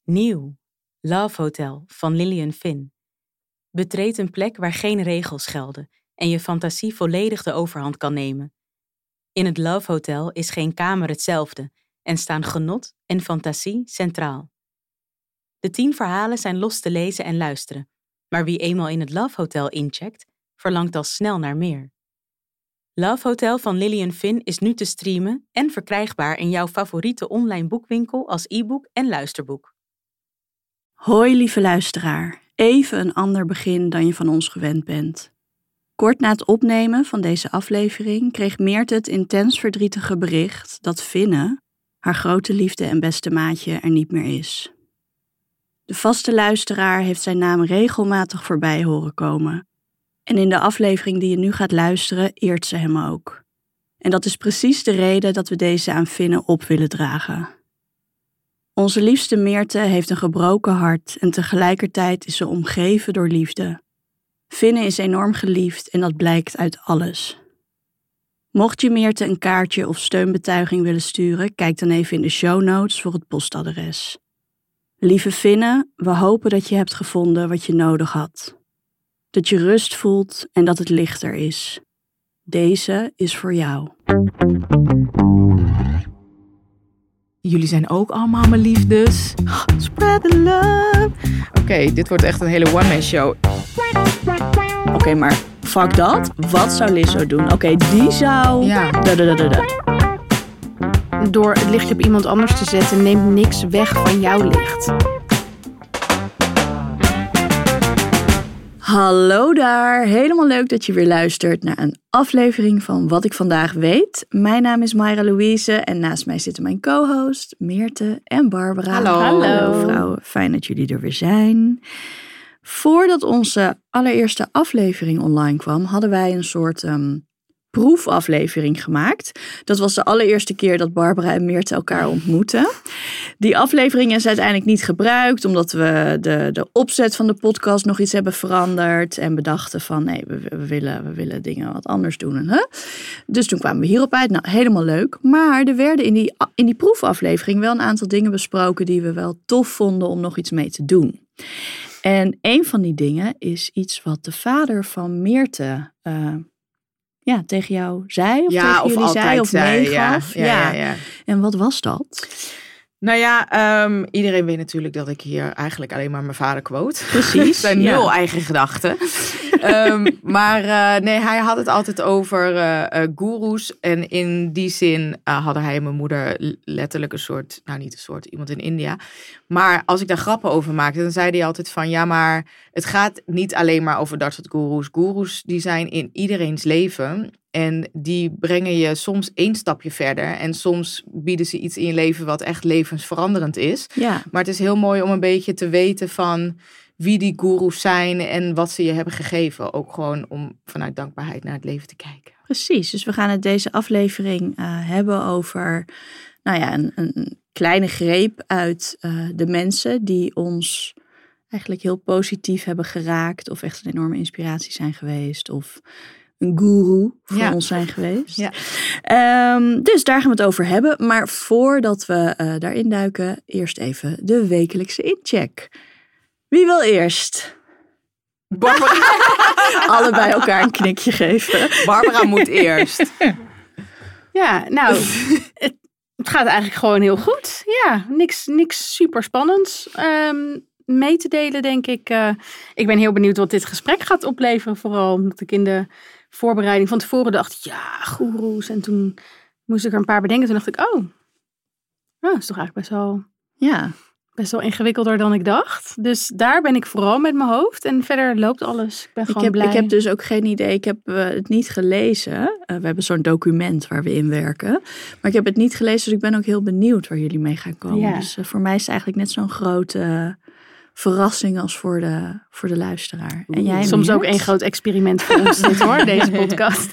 Nieuw. Love Hotel van Lillian Finn. Betreed een plek waar geen regels gelden en je fantasie volledig de overhand kan nemen. In het Love Hotel is geen kamer hetzelfde en staan genot en fantasie centraal. De 10 verhalen zijn los te lezen en luisteren, maar wie eenmaal in het Love Hotel incheckt, verlangt al snel naar meer. Love Hotel van Lillian Finn is nu te streamen en verkrijgbaar in jouw favoriete online boekwinkel als e-book en luisterboek. Hoi lieve luisteraar, even een ander begin dan je van ons gewend bent. Kort na het opnemen van deze aflevering kreeg Meerte het intens verdrietige bericht dat Finne, haar grote liefde en beste maatje, er niet meer is. De vaste luisteraar heeft zijn naam regelmatig voorbij horen komen. En in de aflevering die je nu gaat luisteren eert ze hem ook. En dat is precies de reden dat we deze aan Finne op willen dragen. Onze liefste Meerte heeft een gebroken hart en tegelijkertijd is ze omgeven door liefde. Finne is enorm geliefd en dat blijkt uit alles. Mocht je Meerte een kaartje of steunbetuiging willen sturen, kijk dan even in de show notes voor het postadres. Lieve Finne, we hopen dat je hebt gevonden wat je nodig had. Dat je rust voelt en dat het lichter is. Deze is voor jou. Jullie zijn ook allemaal mijn liefdes. Spread the love. Oké, dit wordt echt een hele one-man show. Oké, maar fuck dat. Wat zou Lizzo doen? Oké, die zou... Ja. Door het lichtje op iemand anders te zetten, neemt niks weg van jouw licht. Hallo daar, helemaal leuk dat je weer luistert naar een aflevering van Wat ik vandaag weet. Mijn naam is Mayra Louise en naast mij zitten mijn co-host Meerte en Barbara. Hallo. Vrouwen, fijn dat jullie er weer zijn. Voordat onze allereerste aflevering online kwam, hadden wij een soort proefaflevering gemaakt. Dat was de allereerste keer dat Barbara en Meerte elkaar ontmoetten. Die aflevering is uiteindelijk niet gebruikt, omdat we de opzet van de podcast nog iets hebben veranderd en bedachten van nee, we willen dingen wat anders doen. Hè? Dus toen kwamen we hierop uit. Nou, helemaal leuk. Maar er werden in die proefaflevering wel een aantal dingen besproken die we wel tof vonden om nog iets mee te doen. En een van die dingen is iets wat de vader van Meerte tegen jou zei? Of tegen of jullie zei of meegaf? Ja. En wat was dat? Nou ja, iedereen weet natuurlijk dat ik hier eigenlijk alleen maar mijn vader quote. Precies. Het zijn 0 eigen gedachten. Maar hij had het altijd over goeroes. En in die zin hadden hij en mijn moeder letterlijk een soort, nou niet een soort, iemand in India. Maar als ik daar grappen over maakte, dan zei hij altijd van ja, maar het gaat niet alleen maar over dat soort goeroes. Goeroes die zijn in iedereen's leven. En die brengen je soms 1 stapje verder. En soms bieden ze iets in je leven wat echt levensveranderend is. Ja. Maar het is heel mooi om een beetje te weten van wie die goeroes zijn en wat ze je hebben gegeven. Ook gewoon om vanuit dankbaarheid naar het leven te kijken. Precies, dus we gaan het deze aflevering hebben over een kleine greep uit de mensen die ons eigenlijk heel positief hebben geraakt. Of echt een enorme inspiratie zijn geweest. Of een goeroe voor ons zijn geweest. Ja. Dus daar gaan we het over hebben. Maar voordat we daarin duiken, eerst even de wekelijkse incheck. Wie wil eerst? Barbara. Allebei elkaar een knikje geven. Barbara moet eerst. Ja, nou, het gaat eigenlijk gewoon heel goed. Ja, niks super spannends mee te delen, denk ik. Ik ben heel benieuwd wat dit gesprek gaat opleveren. Vooral omdat ik in de voorbereiding van tevoren dacht, ja, goeroes. En toen moest ik er een paar bedenken. Toen dacht ik, dat is toch eigenlijk best wel ingewikkelder dan ik dacht. Dus daar ben ik vooral met mijn hoofd. En verder loopt alles. Ik ben gewoon blij. Ik heb dus ook geen idee. Ik heb het niet gelezen. We hebben zo'n document waar we in werken. Maar ik heb het niet gelezen. Dus ik ben ook heel benieuwd waar jullie mee gaan komen. Ja. Dus voor mij is het eigenlijk net zo'n grote verrassing als voor de luisteraar. En jij, soms Meert? ook een groot experiment voor ons dit hoor, deze podcast.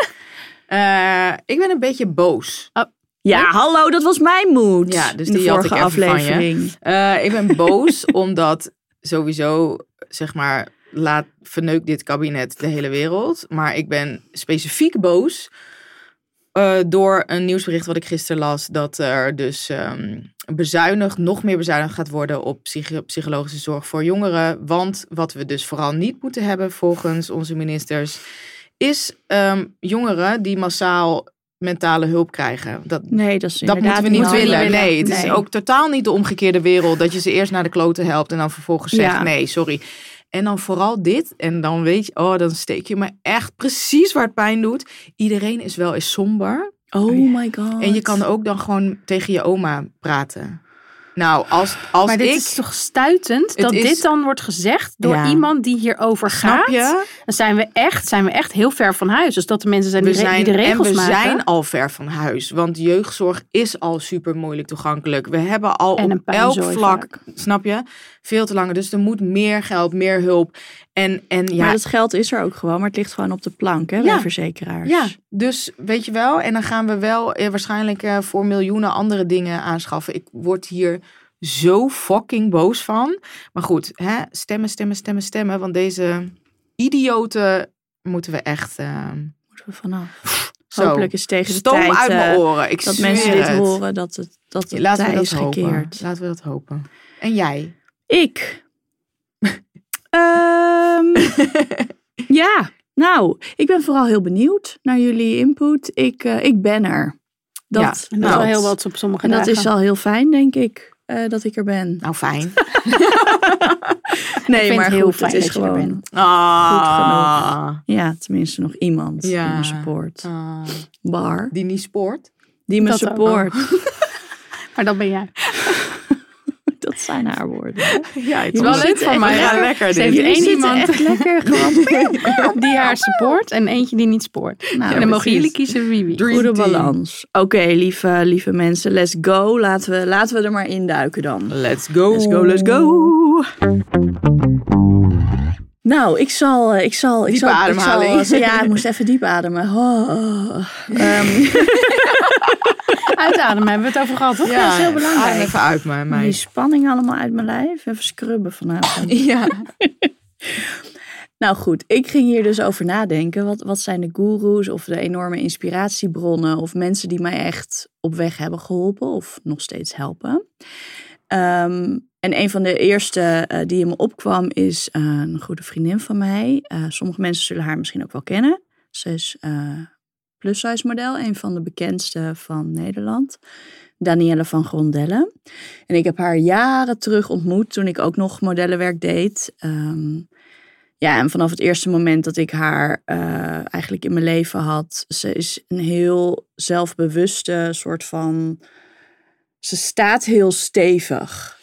Ik ben een beetje boos. Ja, hallo, dat was mijn moed. Ja, dus in de die had vorige ik even aflevering. van je. Ik ben boos omdat sowieso, zeg maar, verneukt dit kabinet de hele wereld. Maar ik ben specifiek boos door een nieuwsbericht wat ik gisteren las, dat er dus nog meer bezuinigd gaat worden op psychologische zorg voor jongeren. Want wat we dus vooral niet moeten hebben volgens onze ministers, is jongeren die massaal mentale hulp krijgen. Dat moeten we niet willen. Nee, het is ook totaal niet de omgekeerde wereld. Dat je ze eerst naar de kloten helpt en dan vervolgens zegt nee, sorry. En dan vooral dit. En dan weet je, dan steek je me echt precies waar het pijn doet. Iedereen is wel eens somber. Oh my god. En je kan ook dan gewoon tegen je oma praten. Nou, als maar dit is toch stuitend dat dit dan wordt gezegd door iemand die hierover gaat. Snap je? Dan zijn we echt heel ver van huis. Dus dat de mensen zijn die de regels maken. En we zijn al ver van huis. Want jeugdzorg is al super moeilijk toegankelijk. We hebben al op elk vlak, snap je, veel te lang. Dus er moet meer geld, meer hulp. Maar dat geld is er ook gewoon. Maar het ligt gewoon op de plank, hè, bij verzekeraars. Ja, dus weet je wel. En dan gaan we wel waarschijnlijk voor miljoenen andere dingen aanschaffen. Ik word hier zo fucking boos van. Maar goed, stemmen. Want deze idioten moeten we echt... moeten we vanaf. Hopelijk is tegen de Stom tijd uit mijn oren. dat mensen dit horen, dat het tij is gekeerd. Laten we dat hopen. En jij? Ik? Ik ben vooral heel benieuwd naar jullie input. Ik ben er. Dat is wel heel wat op sommige dagen. En dat is al heel fijn, denk ik, dat ik er ben. Nou, fijn. Nee, maar heel goed, fijn, het is gewoon goed genoeg. Ja, tenminste nog iemand die me support. Bar. Die niet spoort? Die me support. Maar dat ben jij. Dat zijn haar woorden. Ja, het is wel leuk van mij. Ja, lekker. Ze heeft één iemand echt lekker gewoon die haar support en eentje die niet spoort. Nou, en dan mogen jullie kiezen wie. Goede balans. Oké, lieve mensen, let's go. Laten we er maar induiken dan. Let's go. Let's go. Nou, ik zal ademhaling. Ik moest even diep ademen. Uitademen hebben we het over gehad, toch? Ja, dat is heel belangrijk. Adem even uit me. Die spanning allemaal uit mijn lijf. Even scrubben vanavond. Ja. Nou goed, ik ging hier dus over nadenken. Wat zijn de goeroes of de enorme inspiratiebronnen of mensen die mij echt op weg hebben geholpen of nog steeds helpen? En een van de eerste die in me opkwam is een goede vriendin van mij. Sommige mensen zullen haar misschien ook wel kennen. Ze is plus-size model, een van de bekendste van Nederland. Danielle van Grondelle. En ik heb haar jaren terug ontmoet toen ik ook nog modellenwerk deed. En vanaf het eerste moment dat ik haar eigenlijk in mijn leven had. Ze is een heel zelfbewuste soort van... Ze staat heel stevig.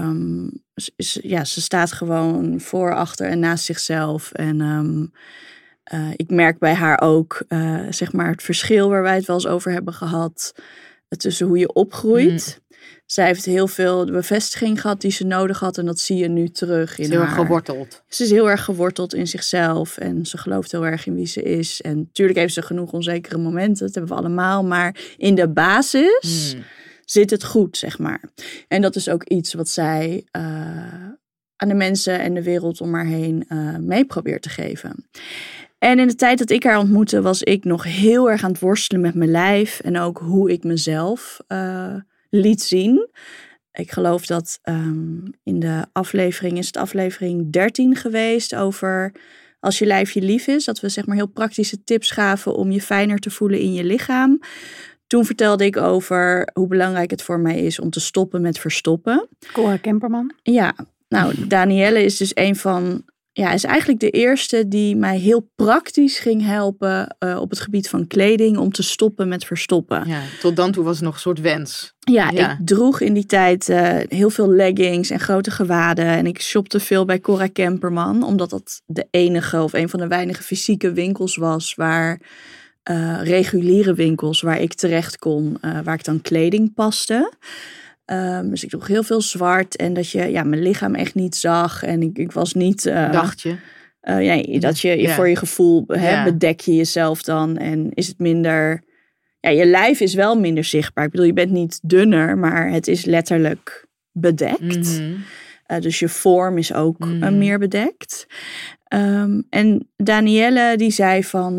Ze staat gewoon voor, achter en naast zichzelf. En ik merk bij haar ook zeg maar het verschil waar wij het wel eens over hebben gehad. Tussen hoe je opgroeit. Zij heeft heel veel de bevestiging gehad die ze nodig had. En dat zie je nu terug in haar. Ze is heel erg geworteld. Ze is heel erg geworteld in zichzelf. En ze gelooft heel erg in wie ze is. En natuurlijk heeft ze genoeg onzekere momenten. Dat hebben we allemaal. Maar in de basis zit het goed, zeg maar. En dat is ook iets wat zij aan de mensen en de wereld om haar heen mee probeert te geven. En in de tijd dat ik haar ontmoette was ik nog heel erg aan het worstelen met mijn lijf. En ook hoe ik mezelf liet zien. Ik geloof dat in de aflevering, is het aflevering 13 geweest over als je lijf je lief is. Dat we zeg maar heel praktische tips gaven om je fijner te voelen in je lichaam. Toen vertelde ik over hoe belangrijk het voor mij is om te stoppen met verstoppen. Cora Kemperman. Ja, nou Danielle is dus is eigenlijk de eerste die mij heel praktisch ging helpen op het gebied van kleding om te stoppen met verstoppen. Ja, tot dan toe was het nog een soort wens. Ja, ik droeg in die tijd heel veel leggings en grote gewaden en ik shopte veel bij Cora Kemperman, omdat dat de enige of een van de weinige fysieke winkels was waar reguliere winkels waar ik terecht kon, waar ik dan kleding paste. Dus ik droeg heel veel zwart en dat je mijn lichaam echt niet zag. En ik was niet... Dacht je? Dat je voor je gevoel bedek je jezelf dan. En is het minder... Ja, je lijf is wel minder zichtbaar. Ik bedoel, je bent niet dunner, maar het is letterlijk bedekt. Dus je vorm is ook meer bedekt. En Danielle die zei van,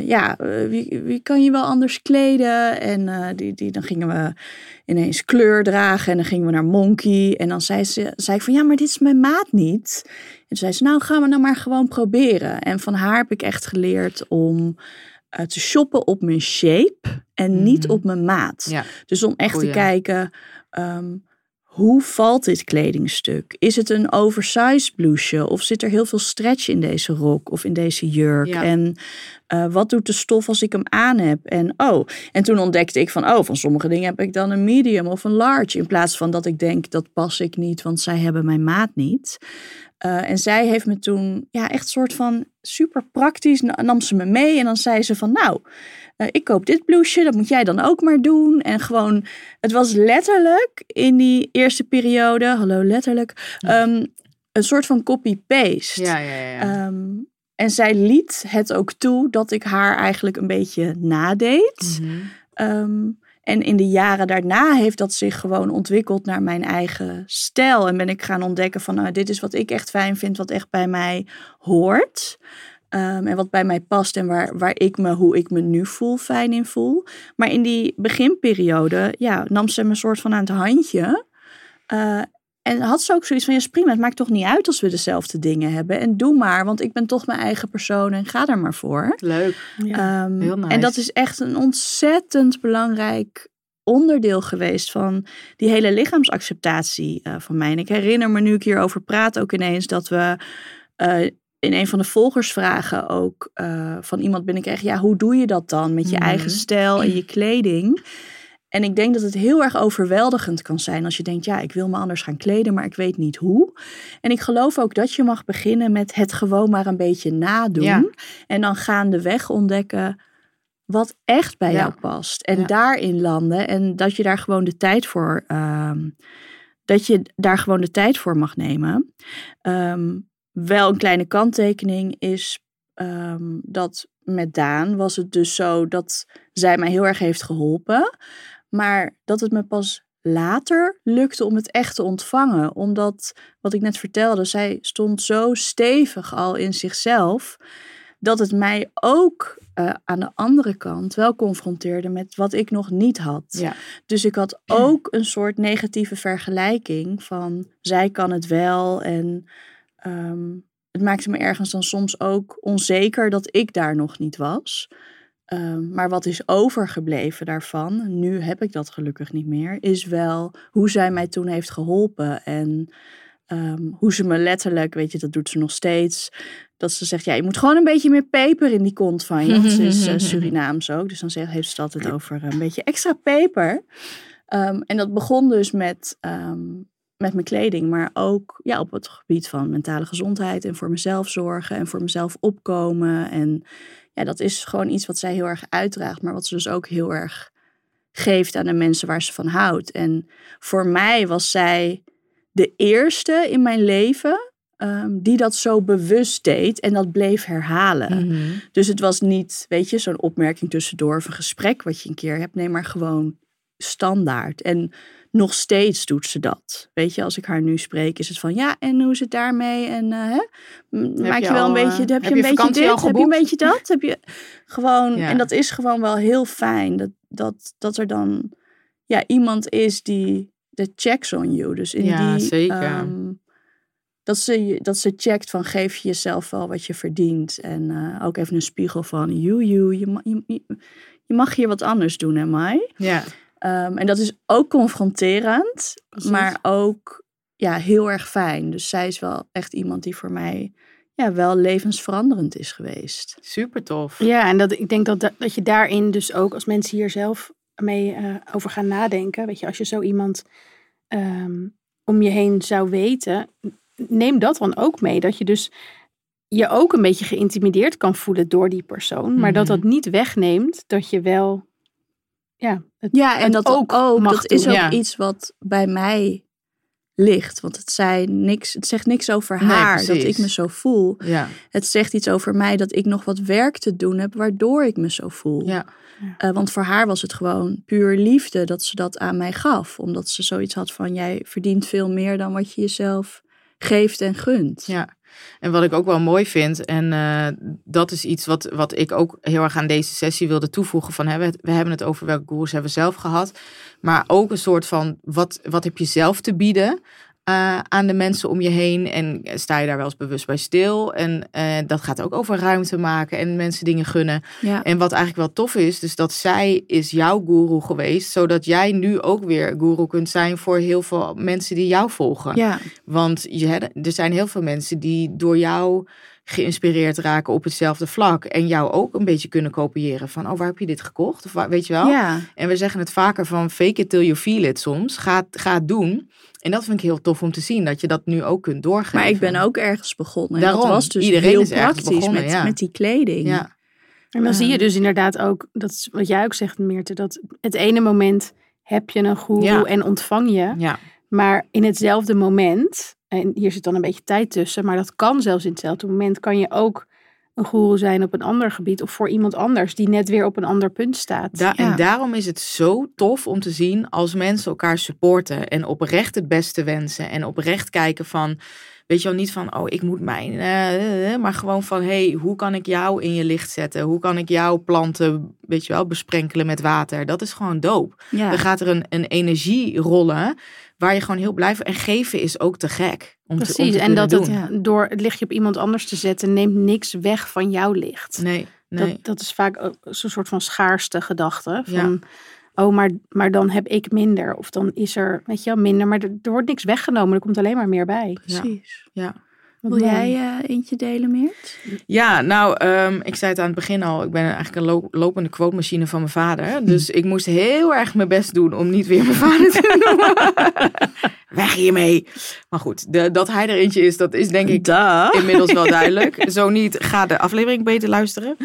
wie kan je wel anders kleden? En dan gingen we ineens kleur dragen en dan gingen we naar Monkey. En dan zei ik van, ja, maar dit is mijn maat niet. En toen zei ze, nou gaan we nou maar gewoon proberen. En van haar heb ik echt geleerd om te shoppen op mijn shape en niet op mijn maat. Ja. Dus om echt te kijken, hoe valt dit kledingstuk? Is het een oversized blouseje? Of zit er heel veel stretch in deze rok of in deze jurk? Ja. En wat doet de stof als ik hem aan heb? En toen ontdekte ik van sommige dingen heb ik dan een medium of een large. In plaats van dat ik denk, dat pas ik niet, want zij hebben mijn maat niet. En zij heeft me toen echt soort van super praktisch, nam ze me mee. En dan zei ze van ik koop dit blouseje, dat moet jij dan ook maar doen. En gewoon, het was letterlijk in die eerste periode, een soort van copy-paste. Ja. En zij liet het ook toe dat ik haar eigenlijk een beetje nadeed. En in de jaren daarna heeft dat zich gewoon ontwikkeld naar mijn eigen stijl. En ben ik gaan ontdekken van, dit is wat ik echt fijn vind, wat echt bij mij hoort. En wat bij mij past en waar ik hoe ik me nu fijn in voel. Maar in die beginperiode, nam ze me een soort van aan het handje. En had ze ook zoiets van, ja, prima, het maakt toch niet uit als we dezelfde dingen hebben. En doe maar, want ik ben toch mijn eigen persoon en ga er maar voor. Leuk. Ja, heel nice. En dat is echt een ontzettend belangrijk onderdeel geweest van die hele lichaamsacceptatie van mij. En ik herinner me, nu ik hierover praat, ook ineens dat we in een van de volgersvragen ook van iemand binnenkreeg, hoe doe je dat dan met je eigen stijl en je kleding? En ik denk dat het heel erg overweldigend kan zijn als je denkt, ik wil me anders gaan kleden, maar ik weet niet hoe. En ik geloof ook dat je mag beginnen met het gewoon maar een beetje nadoen. Ja. En dan gaandeweg ontdekken wat echt bij jou past. En daarin landen. En dat je daar gewoon de tijd voor, mag nemen. Wel een kleine kanttekening is dat met Daan was het dus zo dat zij mij heel erg heeft geholpen. Maar dat het me pas later lukte om het echt te ontvangen. Omdat, wat ik net vertelde, zij stond zo stevig al in zichzelf, dat het mij ook aan de andere kant wel confronteerde met wat ik nog niet had. Ja. Dus ik had ook een soort negatieve vergelijking van, zij kan het wel. En het maakte me ergens dan soms ook onzeker dat ik daar nog niet was. Maar wat is overgebleven daarvan, nu heb ik dat gelukkig niet meer, is wel hoe zij mij toen heeft geholpen. En hoe ze me letterlijk, weet je, dat doet ze nog steeds, dat ze zegt, je moet gewoon een beetje meer peper in die kont van je. Want ze is Surinaams ook, dus dan heeft ze het altijd over een beetje extra peper. En dat begon dus met mijn kleding, maar ook op het gebied van mentale gezondheid en voor mezelf zorgen en voor mezelf opkomen. En dat is gewoon iets wat zij heel erg uitdraagt, maar wat ze dus ook heel erg geeft aan de mensen waar ze van houdt. En voor mij was zij de eerste in mijn leven die dat zo bewust deed en dat bleef herhalen. Mm-hmm. Dus het was niet, zo'n opmerking tussendoor of een gesprek wat je een keer hebt. Nee, maar gewoon standaard. En nog steeds doet ze dat. Als ik haar nu spreek, is het van, en hoe is het daarmee? En maak je wel een beetje, heb je een beetje dit? Heb je een beetje dat? Heb je gewoon, en dat is gewoon wel heel fijn. Dat er dan iemand is die de checks on you. Dus in zeker. Dat ze checkt van, geef je jezelf wel wat je verdient. En ook even een spiegel van, je mag hier wat anders doen, hè, Mai? Ja. En dat is ook confronterend, maar ook heel erg fijn. Dus zij is wel echt iemand die voor mij wel levensveranderend is geweest. Super tof. Ja, en ik denk dat je daarin dus ook, als mensen hier zelf mee over gaan nadenken, als je zo iemand om je heen zou weten, neem dat dan ook mee. Dat je dus je ook een beetje geïntimideerd kan voelen door die persoon, maar dat niet wegneemt dat je wel en dat ook dat is ook iets wat bij mij ligt. Want het zegt niks over haar, dat ik me zo voel. Ja. Het zegt iets over mij dat ik nog wat werk te doen heb, waardoor ik me zo voel. Ja. Want voor haar was het gewoon puur liefde dat ze dat aan mij gaf. Omdat ze zoiets had van, jij verdient veel meer dan wat je jezelf geeft en gunt. Ja. En wat ik ook wel mooi vind, en dat is iets wat ik ook heel erg aan deze sessie wilde toevoegen. Van, we hebben het over welke goeroes hebben we zelf gehad. Maar ook een soort van, wat heb je zelf te bieden aan de mensen om je heen? En sta je daar wel eens bewust bij stil? En dat gaat ook over ruimte maken en mensen dingen gunnen. Ja. En wat eigenlijk wel tof is, dus dat zij is jouw goeroe geweest. Zodat jij nu ook weer goeroe kunt zijn voor heel veel mensen die jou volgen. Ja. Want er zijn heel veel mensen die door jou geïnspireerd raken op hetzelfde vlak. En jou ook een beetje kunnen kopiëren. Van, waar heb je dit gekocht? Of weet je wel? Ja. En we zeggen het vaker van fake it till you feel it soms. Ga het doen. En dat vind ik heel tof om te zien. Dat je dat nu ook kunt doorgeven. Maar ik ben ook ergens begonnen. Daarom, dat was dus iedereen heel is ergens praktisch begonnen, met die kleding. Ja. En dan zie je dus inderdaad ook, dat is wat jij ook zegt, Meerte, dat het ene moment heb je een goeroe en ontvang je. Ja. Maar in hetzelfde moment, en hier zit dan een beetje tijd tussen, maar dat kan zelfs in hetzelfde moment, kan je ook een goeroe zijn op een ander gebied of voor iemand anders die net weer op een ander punt staat. En daarom is het zo tof om te zien als mensen elkaar supporten en oprecht het beste wensen en oprecht kijken van, weet je wel, niet van, ik moet maar gewoon van, hoe kan ik jou in je licht zetten? Hoe kan ik jouw planten, weet je wel, besprenkelen met water? Dat is gewoon dope. Ja. Dan gaat er een energie rollen waar je gewoon heel blij van, en geven is ook te gek. Precies, en dat het door het lichtje op iemand anders te zetten, neemt niks weg van jouw licht. Nee. Dat is vaak ook zo'n soort van schaarste gedachte. Van, maar dan heb ik minder. Of dan is er, weet je wel, minder. Maar er wordt niks weggenomen. Er komt alleen maar meer bij. Precies. Ja. Wil jij eentje delen, Meert? Ja, nou, ik zei het aan het begin al. Ik ben eigenlijk een lopende quote-machine van mijn vader. Dus ik moest heel erg mijn best doen om niet weer mijn vader te noemen. Weg hiermee. Maar goed, dat hij er eentje is, dat is denk ik inmiddels wel duidelijk. Zo niet, ga de aflevering beter luisteren.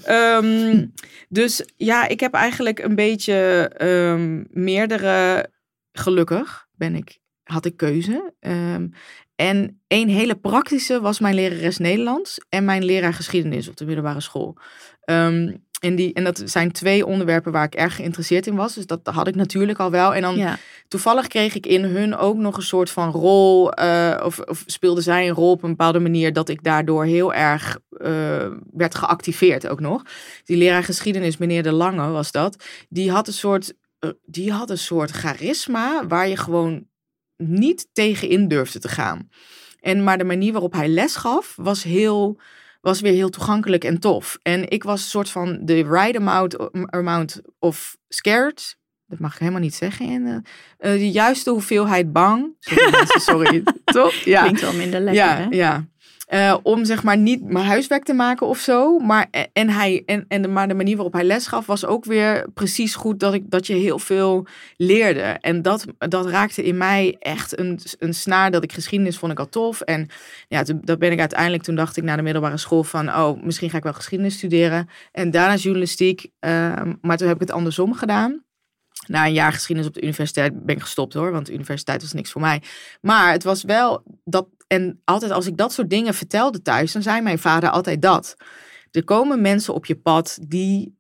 Dus ja, ik heb eigenlijk een beetje meerdere, gelukkig had ik keuze. En één hele praktische was mijn lerares Nederlands en mijn leraar geschiedenis op de middelbare school. En dat zijn 2 onderwerpen waar ik erg geïnteresseerd in was. Dus dat had ik natuurlijk al wel. En dan toevallig kreeg ik in hun ook nog een soort van rol. Of speelde zij een rol op een bepaalde manier dat ik daardoor heel erg werd geactiveerd ook nog. Die leraar geschiedenis, meneer De Lange was dat. Die had een soort charisma waar je gewoon niet tegenin durfde te gaan. Maar de manier waarop hij les gaf was weer heel toegankelijk en tof. En ik was een soort van the right amount of scared. Dat mag ik helemaal niet zeggen. De juiste hoeveelheid bang. Sorry. Toch? Ja. Klinkt wel minder lekker, hè? Ja. Om zeg maar niet mijn huiswerk te maken of zo. Maar de manier waarop hij les gaf was ook weer precies goed dat je heel veel leerde. En dat raakte in mij echt een snaar dat ik geschiedenis vond ik al tof. En ja, dat ben ik uiteindelijk, toen dacht ik na de middelbare school van, misschien ga ik wel geschiedenis studeren. En daarna journalistiek. Maar toen heb ik het andersom gedaan. Na een jaar geschiedenis op de universiteit ben ik gestopt hoor. Want de universiteit was niks voor mij. Maar het was wel dat. En altijd als ik dat soort dingen vertelde thuis, dan zei mijn vader altijd dat. Er komen mensen op je pad die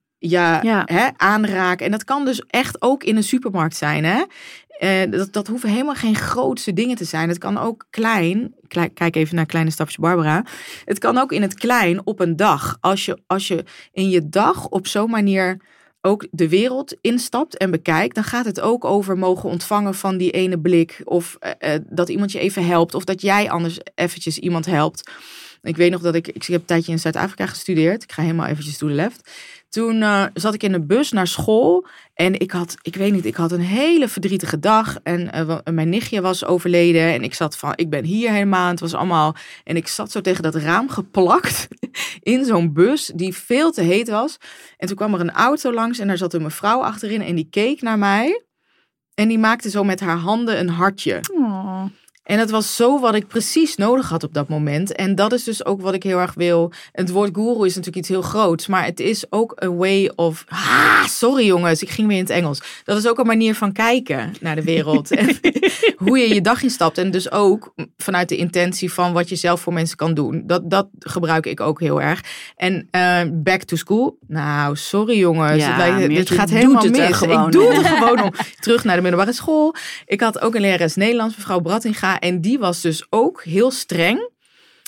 aanraken. En dat kan dus echt ook in een supermarkt zijn. Hè? Dat hoeven helemaal geen grootste dingen te zijn. Het kan ook klein. Kijk even naar Kleine Stapjes Barbara. Het kan ook in het klein op een dag. Als je in je dag op zo'n manier ook de wereld instapt en bekijkt, dan gaat het ook over mogen ontvangen van die ene blik. Of dat iemand je even helpt. Of dat jij anders eventjes iemand helpt. Ik weet nog dat ik heb een tijdje in Zuid-Afrika gestudeerd. Ik ga helemaal eventjes to the left. Toen zat ik in de bus naar school. En ik had een hele verdrietige dag. En mijn nichtje was overleden. En ik zat van, ik ben hier helemaal. En het was allemaal. En ik zat zo tegen dat raam geplakt. In zo'n bus die veel te heet was. En toen kwam er een auto langs. En daar zat een mevrouw achterin. En die keek naar mij. En die maakte zo met haar handen een hartje. Oh. En dat was zo wat ik precies nodig had op dat moment. En dat is dus ook wat ik heel erg wil. Het woord guru is natuurlijk iets heel groots. Maar het is ook een way of... sorry jongens, ik ging weer in het Engels. Dat is ook een manier van kijken naar de wereld. En hoe je dag instapt. En dus ook vanuit de intentie van wat je zelf voor mensen kan doen. Dat gebruik ik ook heel erg. En back to school. Nou, sorry jongens. Dit gaat helemaal mis. Ik doe het gewoon om. Terug naar de middelbare school. Ik had ook een lerares Nederlands, mevrouw Brattinga. En die was dus ook heel streng.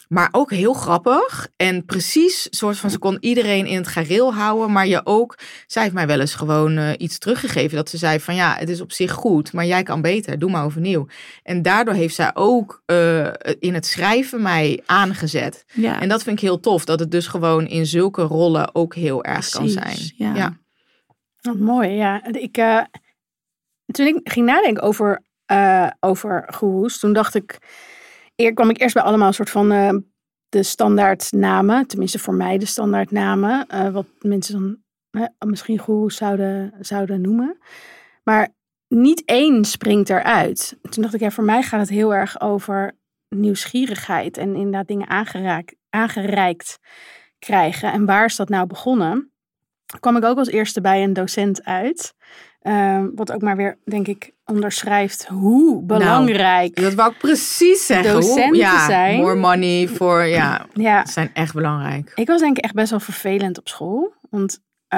Maar ook heel grappig. En precies, soort van, ze kon iedereen in het gareel houden. Maar zij heeft mij wel eens gewoon iets teruggegeven. Dat ze zei van ja, het is op zich goed. Maar jij kan beter, doe maar overnieuw. En daardoor heeft zij ook in het schrijven mij aangezet. Ja. En dat vind ik heel tof. Dat het dus gewoon in zulke rollen ook heel erg kan zijn. Ja. Oh, mooi, ja. Toen ik ging nadenken over goeroes, toen dacht ik... kwam ik eerst bij allemaal een soort van de standaardnamen. Tenminste voor mij de standaardnamen. Wat mensen dan misschien goeroes zouden noemen. Maar niet één springt eruit. Toen dacht ik, voor mij gaat het heel erg over nieuwsgierigheid. En inderdaad dingen aangereikt krijgen. En waar is dat nou begonnen? Kwam ik ook als eerste bij een docent uit. Wat ook maar weer, denk ik, onderschrijft hoe belangrijk dat wou ik precies zeggen. Docenten zijn. More money voor, zijn echt belangrijk. Ik was denk ik echt best wel vervelend op school. Want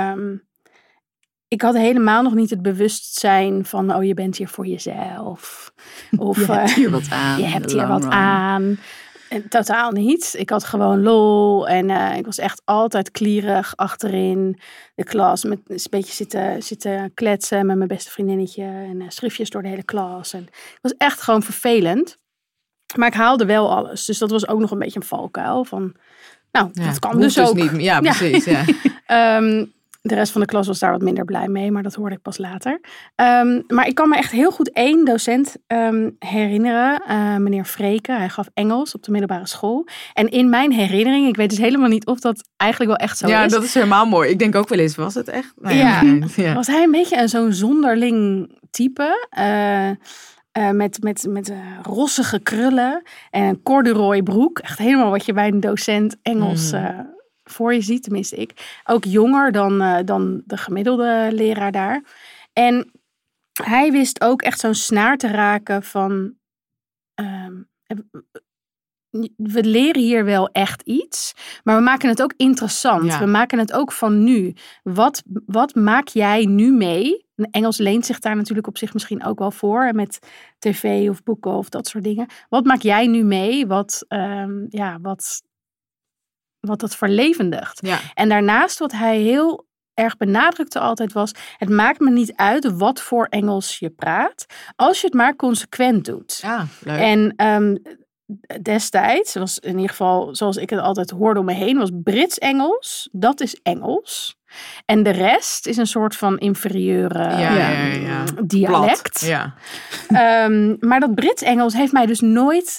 ik had helemaal nog niet het bewustzijn van, je bent hier voor jezelf. Of je hebt hier wat aan. Je hebt hier wat aan. En totaal niet. Ik had gewoon lol en ik was echt altijd klierig achterin de klas. Met een beetje zitten kletsen met mijn beste vriendinnetje en schriftjes door de hele klas. En het was echt gewoon vervelend. Maar ik haalde wel alles. Dus dat was ook nog een beetje een valkuil van, dat kan dus ook. Niet. Ja, precies. Ja. De rest van de klas was daar wat minder blij mee, maar dat hoorde ik pas later. Maar ik kan me echt heel goed één docent herinneren. Meneer Freken, hij gaf Engels op de middelbare school. En in mijn herinnering, ik weet dus helemaal niet of dat eigenlijk wel echt zo is. Ja, dat is helemaal mooi. Ik denk ook wel eens, was het echt? Was hij een beetje zo'n zonderling type. Met rossige krullen en een corduroy broek. Echt helemaal wat je bij een docent Engels voor je ziet, tenminste ik. Ook jonger dan de gemiddelde leraar daar. En hij wist ook echt zo'n snaar te raken van... we leren hier wel echt iets, maar we maken het ook interessant. Ja. We maken het ook van nu. Wat maak jij nu mee? Engels leent zich daar natuurlijk op zich misschien ook wel voor. Met tv of boeken of dat soort dingen. Wat maak jij nu mee? Wat dat verlevendigt. Ja. En daarnaast wat hij heel erg benadrukte altijd was... het maakt me niet uit wat voor Engels je praat... als je het maar consequent doet. Ah, leuk. En destijds, was in ieder geval zoals ik het altijd hoorde om me heen... was Brits-Engels, dat is Engels... En de rest is een soort van inferieure dialect. Ja. Maar dat Brits-Engels heeft mij dus nooit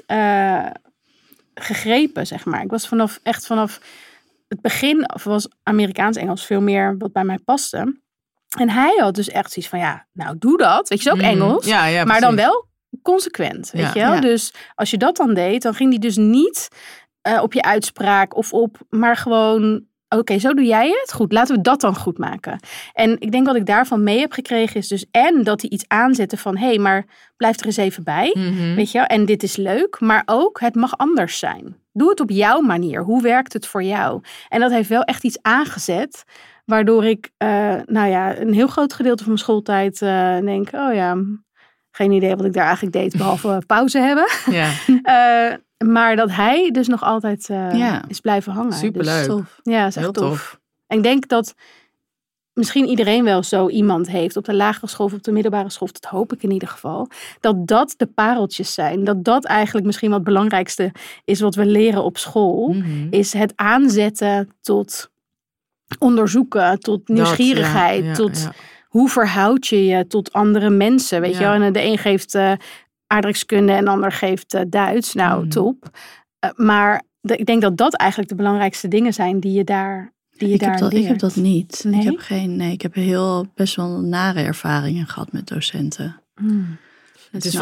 gegrepen, zeg maar. Ik was vanaf het begin, of was Amerikaans-Engels veel meer wat bij mij paste. En hij had dus echt zoiets van, doe dat. Weet je, ook Engels. Ja, maar dan wel consequent, weet je wel. Ja. Dus als je dat dan deed, dan ging die dus niet op je uitspraak of maar gewoon... Oké, zo doe jij het? Goed, laten we dat dan goed maken. En ik denk wat ik daarvan mee heb gekregen is dus... en dat hij iets aanzette van... maar blijf er eens even bij. Mm-hmm. Weet je wel? En dit is leuk, maar ook het mag anders zijn. Doe het op jouw manier. Hoe werkt het voor jou? En dat heeft wel echt iets aangezet... waardoor ik een heel groot gedeelte van mijn schooltijd denk... geen idee wat ik daar eigenlijk deed... behalve pauze hebben. Ja. Maar dat hij dus nog altijd is blijven hangen. Superleuk. Dus tof. Ja, is echt tof. En ik denk dat misschien iedereen wel zo iemand heeft. Op de lagere school of op de middelbare school. Dat hoop ik in ieder geval. Dat de pareltjes zijn. Dat eigenlijk misschien wat het belangrijkste is wat we leren op school. Mm-hmm. Is het aanzetten tot onderzoeken. Tot nieuwsgierigheid. Tot hoe verhoud je je tot andere mensen. Weet je wel? En de een geeft... aardrijkskunde en de ander geeft Duits. Nou, top. Maar ik denk dat eigenlijk de belangrijkste dingen zijn die je daar leert. Ik heb dat niet. Nee? Ik heb best wel nare ervaringen gehad met docenten. Het is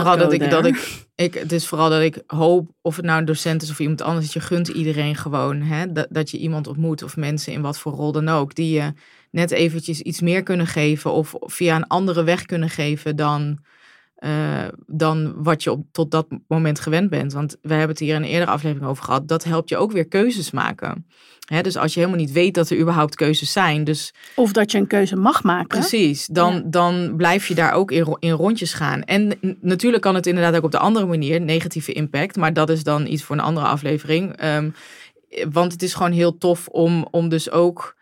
vooral dat ik hoop, of het nou een docent is of iemand anders, dat je gunt iedereen gewoon. Hè? Dat je iemand ontmoet of mensen in wat voor rol dan ook. Die je net eventjes iets meer kunnen geven of via een andere weg kunnen geven dan... dan wat je tot dat moment gewend bent. Want we hebben het hier in een eerdere aflevering over gehad. Dat helpt je ook weer keuzes maken. Hè, dus als je helemaal niet weet dat er überhaupt keuzes zijn. Dus, of dat je een keuze mag maken. Precies. Dan blijf je daar ook in rondjes gaan. En natuurlijk kan het inderdaad ook op de andere manier. Negatieve impact. Maar dat is dan iets voor een andere aflevering. Want het is gewoon heel tof om dus ook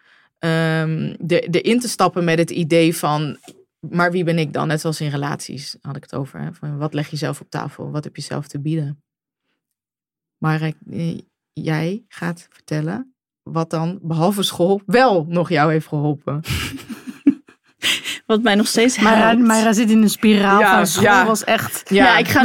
erin te stappen met het idee van... Maar wie ben ik dan? Net zoals in relaties had ik het over. Hè? Van, wat leg je zelf op tafel? Wat heb je zelf te bieden? Maar jij gaat vertellen wat dan, behalve school, wel nog jou heeft geholpen. Wat mij nog steeds helpt. Mayra zit in een spiraal van school. Was echt... Ja, ik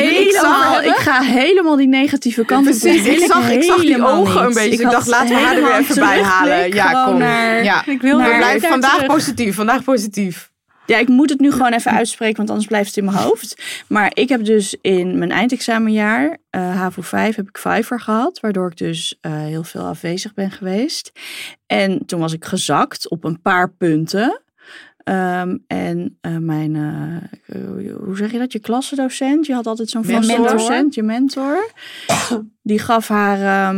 ga helemaal die negatieve kant op. Precies, ik zag die ogen een beetje. Ik dacht, laten we haar er weer even bij halen. Ja, kom. Ik wil blijven vandaag positief. Ja, ik moet het nu gewoon even uitspreken, want anders blijft het in mijn hoofd. Maar ik heb dus in mijn eindexamenjaar, HAVO 5, heb ik Fiverr gehad. Waardoor ik dus heel veel afwezig ben geweest. En toen was ik gezakt op een paar punten. En mijn, hoe zeg je dat? Je klassendocent. Je had altijd zo'n vaste docent, je mentor. Die gaf haar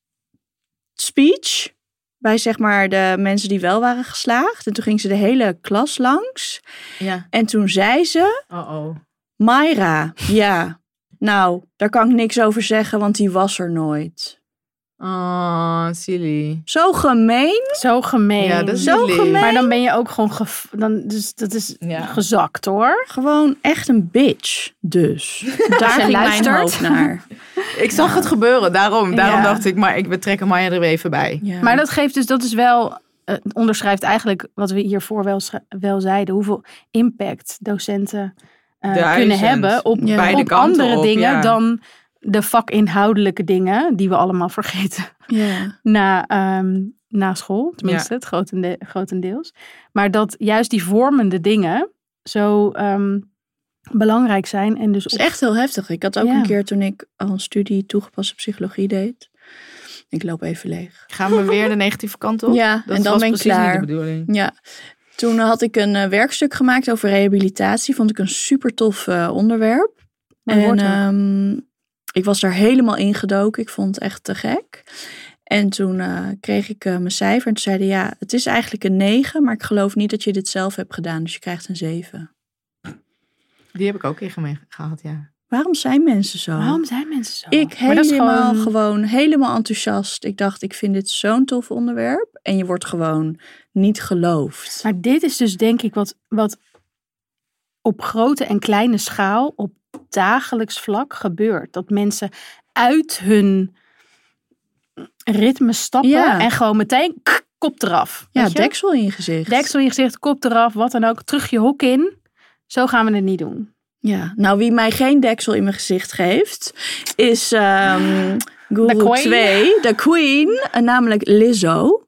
speech bij zeg maar de mensen die wel waren geslaagd. En toen ging ze de hele klas langs. Ja. En toen zei ze... Mayra, ja, nou, daar kan ik niks over zeggen, want die was er nooit. Oh, silly. Zo gemeen. Zo gemeen. Ja, dat is zo gemeen. Maar dan ben je ook gewoon dus dat is gezakt, hoor. Gewoon echt een bitch, dus. Daar ging mijn hoofd naar. Ik zag het gebeuren, daarom dacht ik, maar we trekken Maya er weer even bij. Ja. Maar dat geeft dus, dat is wel, onderschrijft eigenlijk wat we hiervoor wel zeiden, hoeveel impact docenten kunnen hebben op andere dingen dan de vakinhoudelijke dingen die we allemaal vergeten na school. Tenminste, het grotendeels. Maar dat juist die vormende dingen zo belangrijk zijn. En dus dat is echt heel heftig. Ik had ook een keer toen ik al een studie toegepaste psychologie deed. Ik loop even leeg. Gaan we weer de negatieve kant op? Ja, en dan ben ik klaar. Niet de bedoeling. Ja. Toen had ik een werkstuk gemaakt over rehabilitatie. Vond ik een super tof onderwerp. En ik was daar helemaal ingedoken. Ik vond het echt te gek. En toen kreeg ik mijn cijfer. En toen zeiden het is eigenlijk een 9. Maar ik geloof niet dat je dit zelf hebt gedaan. Dus je krijgt een 7. Die heb ik ook gehad, ja. Waarom zijn mensen zo? Ik helemaal enthousiast. Ik dacht, ik vind dit zo'n tof onderwerp. En je wordt gewoon niet geloofd. Maar dit is dus denk ik wat op grote en kleine schaal op dagelijks vlak gebeurt. Dat mensen uit hun ritme stappen en gewoon meteen kop eraf. Ja, deksel in je gezicht. Deksel in je gezicht, kop eraf, wat dan ook. Terug je hok in. Zo gaan we het niet doen. Ja, nou wie mij geen deksel in mijn gezicht geeft, is Guru 2, de queen, namelijk Lizzo.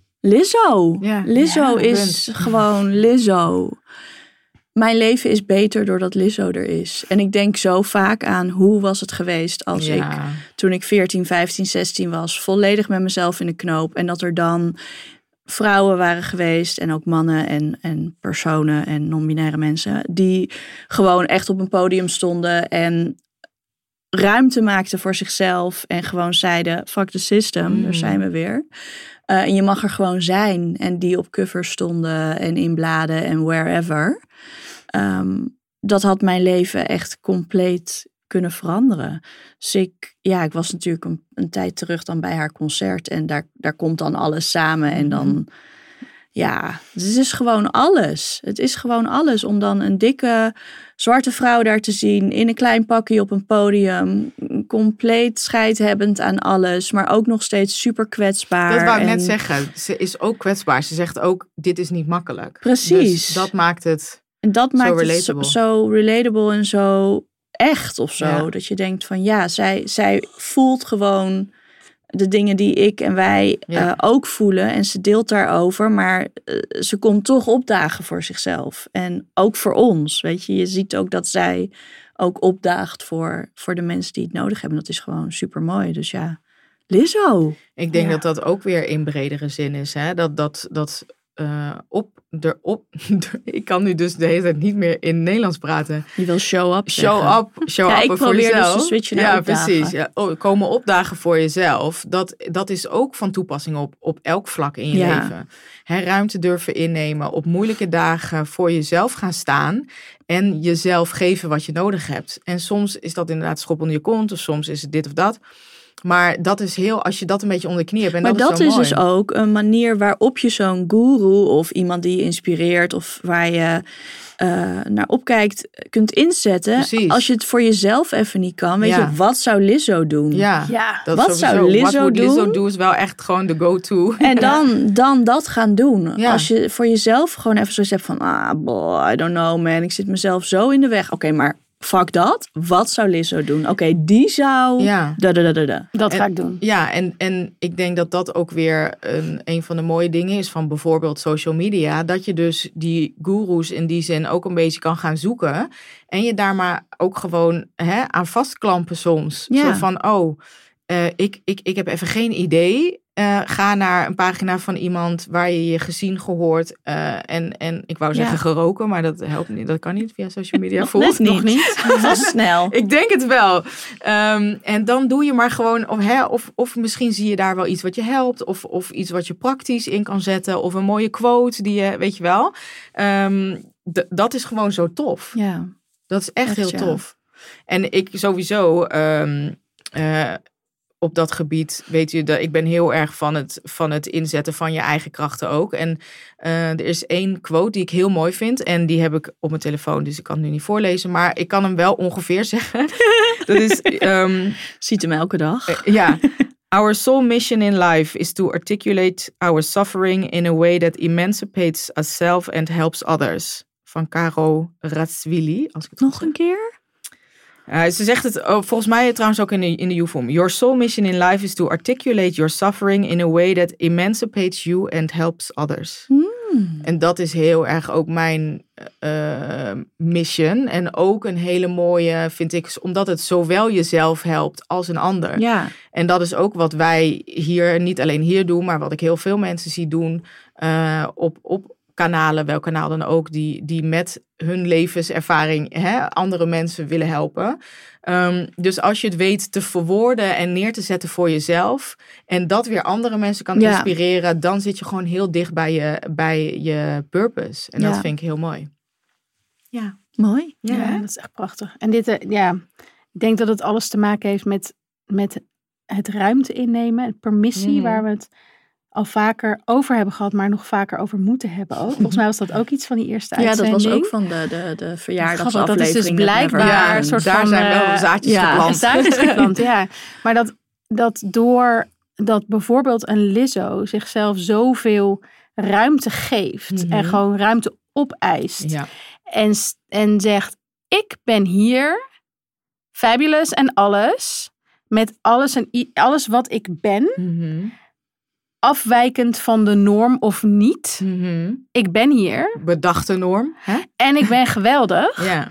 Lizzo is gewoon Lizzo. Mijn leven is beter doordat Lizzo er is. En ik denk zo vaak aan hoe was het geweest als ik, toen ik 14, 15, 16 was, volledig met mezelf in de knoop. En dat er dan vrouwen waren geweest en ook mannen en personen en non-binaire mensen die gewoon echt op een podium stonden en ruimte maakten voor zichzelf en gewoon zeiden, fuck the system, daar zijn we weer. En je mag er gewoon zijn. En die op covers stonden en in bladen en wherever. Dat had mijn leven echt compleet kunnen veranderen. Dus ik was natuurlijk een tijd terug dan bij haar concert. En daar komt dan alles samen. En dan, het is gewoon alles. Het is gewoon alles om dan een dikke zwarte vrouw daar te zien. In een klein pakje op een podium. Compleet scheidhebbend aan alles. Maar ook nog steeds super kwetsbaar. Dat wou ik net zeggen. Ze is ook kwetsbaar. Ze zegt ook, dit is niet makkelijk. Precies. Dus dat maakt het en dat zo maakt relatable. Het zo relatable en zo echt of zo. Ja. Dat je denkt van zij voelt gewoon de dingen die ik en wij ook voelen. En ze deelt daarover. Maar ze komt toch opdagen voor zichzelf. En ook voor ons. Weet je, je ziet ook dat zij ook opdaagt voor de mensen die het nodig hebben. Dat is gewoon super mooi. Dus ja, Lizzo. Ik denk dat dat ook weer in bredere zin is. Hè? Dat ik kan nu dus de hele tijd niet meer in Nederlands praten. Je wil show up Show up ik voor jezelf. Dus te switchen naar opdagen. Precies. Ja, komen opdagen voor jezelf. Dat is ook van toepassing op elk vlak in je leven. Ruimte durven innemen. Op moeilijke dagen voor jezelf gaan staan. En jezelf geven wat je nodig hebt. En soms is dat inderdaad schop onder je kont. Of soms is het dit of dat. Maar dat is als je dat een beetje onder de knie hebt. En maar dat is mooi. Dus ook een manier waarop je zo'n guru of iemand die je inspireert of waar je naar opkijkt kunt inzetten. Precies. Als je het voor jezelf even niet kan, weet je, wat zou Lizzo doen? Ja. Wat zou Lizzo doen? Lizzo doen is wel echt gewoon de go-to. En dan dat gaan doen. Ja. Als je voor jezelf gewoon even zoiets hebt van, I don't know man, ik zit mezelf zo in de weg. Oké, maar fuck dat. Wat zou Lizzo doen? Oké, die zou... Dat ga ik doen. Ja, en ik denk dat dat ook weer een van de mooie dingen is van bijvoorbeeld social media. Dat je dus die goeroes in die zin ook een beetje kan gaan zoeken. En je daar maar ook gewoon aan vastklampen soms. Ja. Zo van, ik heb even geen idee. Ga naar een pagina van iemand waar je je gezien, gehoord en ik wou zeggen geroken, maar dat helpt niet. Dat kan niet via social media. Nog niet. Dat was snel. Ik denk het wel. En dan doe je maar gewoon, of misschien zie je daar wel iets wat je helpt, of iets wat je praktisch in kan zetten, of een mooie quote die je, weet je wel. Dat is gewoon zo tof. Ja. Dat is echt heel tof. En ik sowieso... op dat gebied, weet je, dat ik ben heel erg van het inzetten van je eigen krachten ook. En er is 1 quote die ik heel mooi vind. En die heb ik op mijn telefoon, dus ik kan het nu niet voorlezen. Maar ik kan hem wel ongeveer zeggen. Dat is... Ziet hem elke dag. Our sole mission in life is to articulate our suffering in a way that emancipates ourselves and helps others. Van Caro Ratswili. Als ik het nog een keer? Ze zegt het volgens mij trouwens ook in de U-vorm. Your sole mission in life is to articulate your suffering in a way that emancipates you and helps others. En dat is heel erg ook mijn mission. En ook een hele mooie, vind ik, omdat het zowel jezelf helpt als een ander. Ja. En dat is ook wat wij hier, niet alleen hier doen, maar wat ik heel veel mensen zie doen op kanalen, welk kanaal dan ook, die met hun levenservaring andere mensen willen helpen. Dus als je het weet te verwoorden en neer te zetten voor jezelf en dat weer andere mensen kan inspireren, dan zit je gewoon heel dicht bij je purpose. En dat vind ik heel mooi. Ja, mooi. Ja, dat is echt prachtig. En dit, ik denk dat het alles te maken heeft met het ruimte innemen, permissie, waar we het al vaker over hebben gehad, maar nog vaker over moeten hebben ook. Volgens mij was dat ook iets van die eerste uitzending. Ja, dat was ook van de verjaardagsaflevering. Dat is dus blijkbaar een soort daar van... zijn wel zaadjes geplant. Zaadjes geplant, ja. Maar dat door dat bijvoorbeeld een Lizzo zichzelf zoveel ruimte geeft en gewoon ruimte opeist en zegt, ik ben hier, fabulous en alles, met alles wat ik ben, afwijkend van de norm of niet. Ik ben hier. Bedachte norm. Hè? En ik ben geweldig. Ja.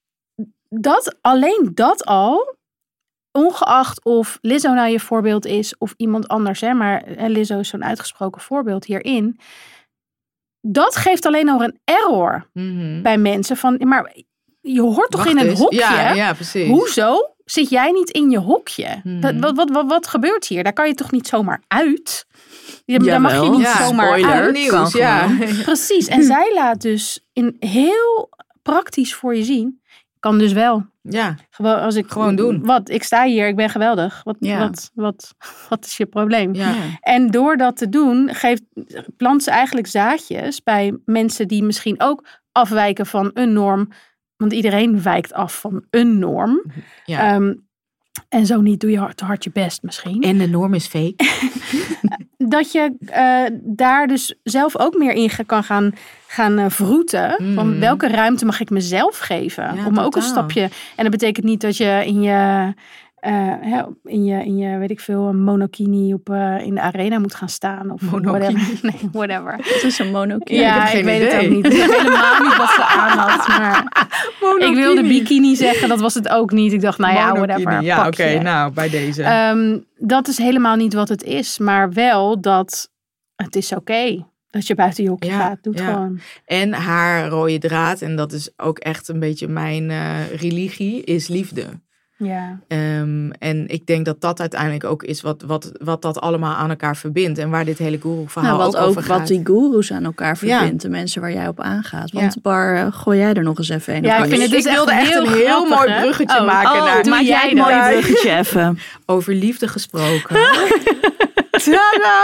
Alleen dat al, ongeacht of Lizzo nou je voorbeeld is of iemand anders, maar Lizzo is zo'n uitgesproken voorbeeld hierin. Dat geeft alleen al een error bij mensen van, maar je hoort toch in een hokje? Ja, precies. Hoezo zit jij niet in je hokje? Wat gebeurt hier? Daar kan je toch niet zomaar uit? Daar mag je niet zomaar uit. Nieuws, Precies. En zij laat dus heel praktisch voor je zien. Kan dus wel. Ja. Gewoon doen. Ik sta hier, ik ben geweldig. Wat is je probleem? Ja. En door dat te doen, plant ze eigenlijk zaadjes bij mensen die misschien ook afwijken van een norm. Want iedereen wijkt af van een norm. Ja. En zo niet doe je te hard je best misschien. En de norm is fake. Dat je daar dus zelf ook meer in kan gaan vroeten. Van welke ruimte mag ik mezelf geven? Om me ook een stapje. En dat betekent niet dat je in je weet ik veel, een monokini in de arena moet gaan staan. Of whatever. Nee, whatever. Het is een monokini. Ja, ik weet het ook niet. Ik weet helemaal niet wat ze aan had. Maar ik wilde bikini zeggen, dat was het ook niet. Ik dacht, whatever. Ja, oké, bij deze. Dat is helemaal niet wat het is. Maar wel dat het is oké. Dat je buiten je hokje gaat. Doe het gewoon. En haar rode draad, en dat is ook echt een beetje mijn religie, is liefde. Ja. En ik denk dat dat uiteindelijk ook is wat dat allemaal aan elkaar verbindt. En waar dit hele guru-verhaal ook over gaat. Wat die goeroes aan elkaar verbindt. De mensen waar jij op aangaat. Want Bar, gooi jij er nog eens even een. Ja, ik wilde echt een heel mooi bruggetje maken. Maak jij een mooi bruggetje even. Over liefde gesproken. Tada!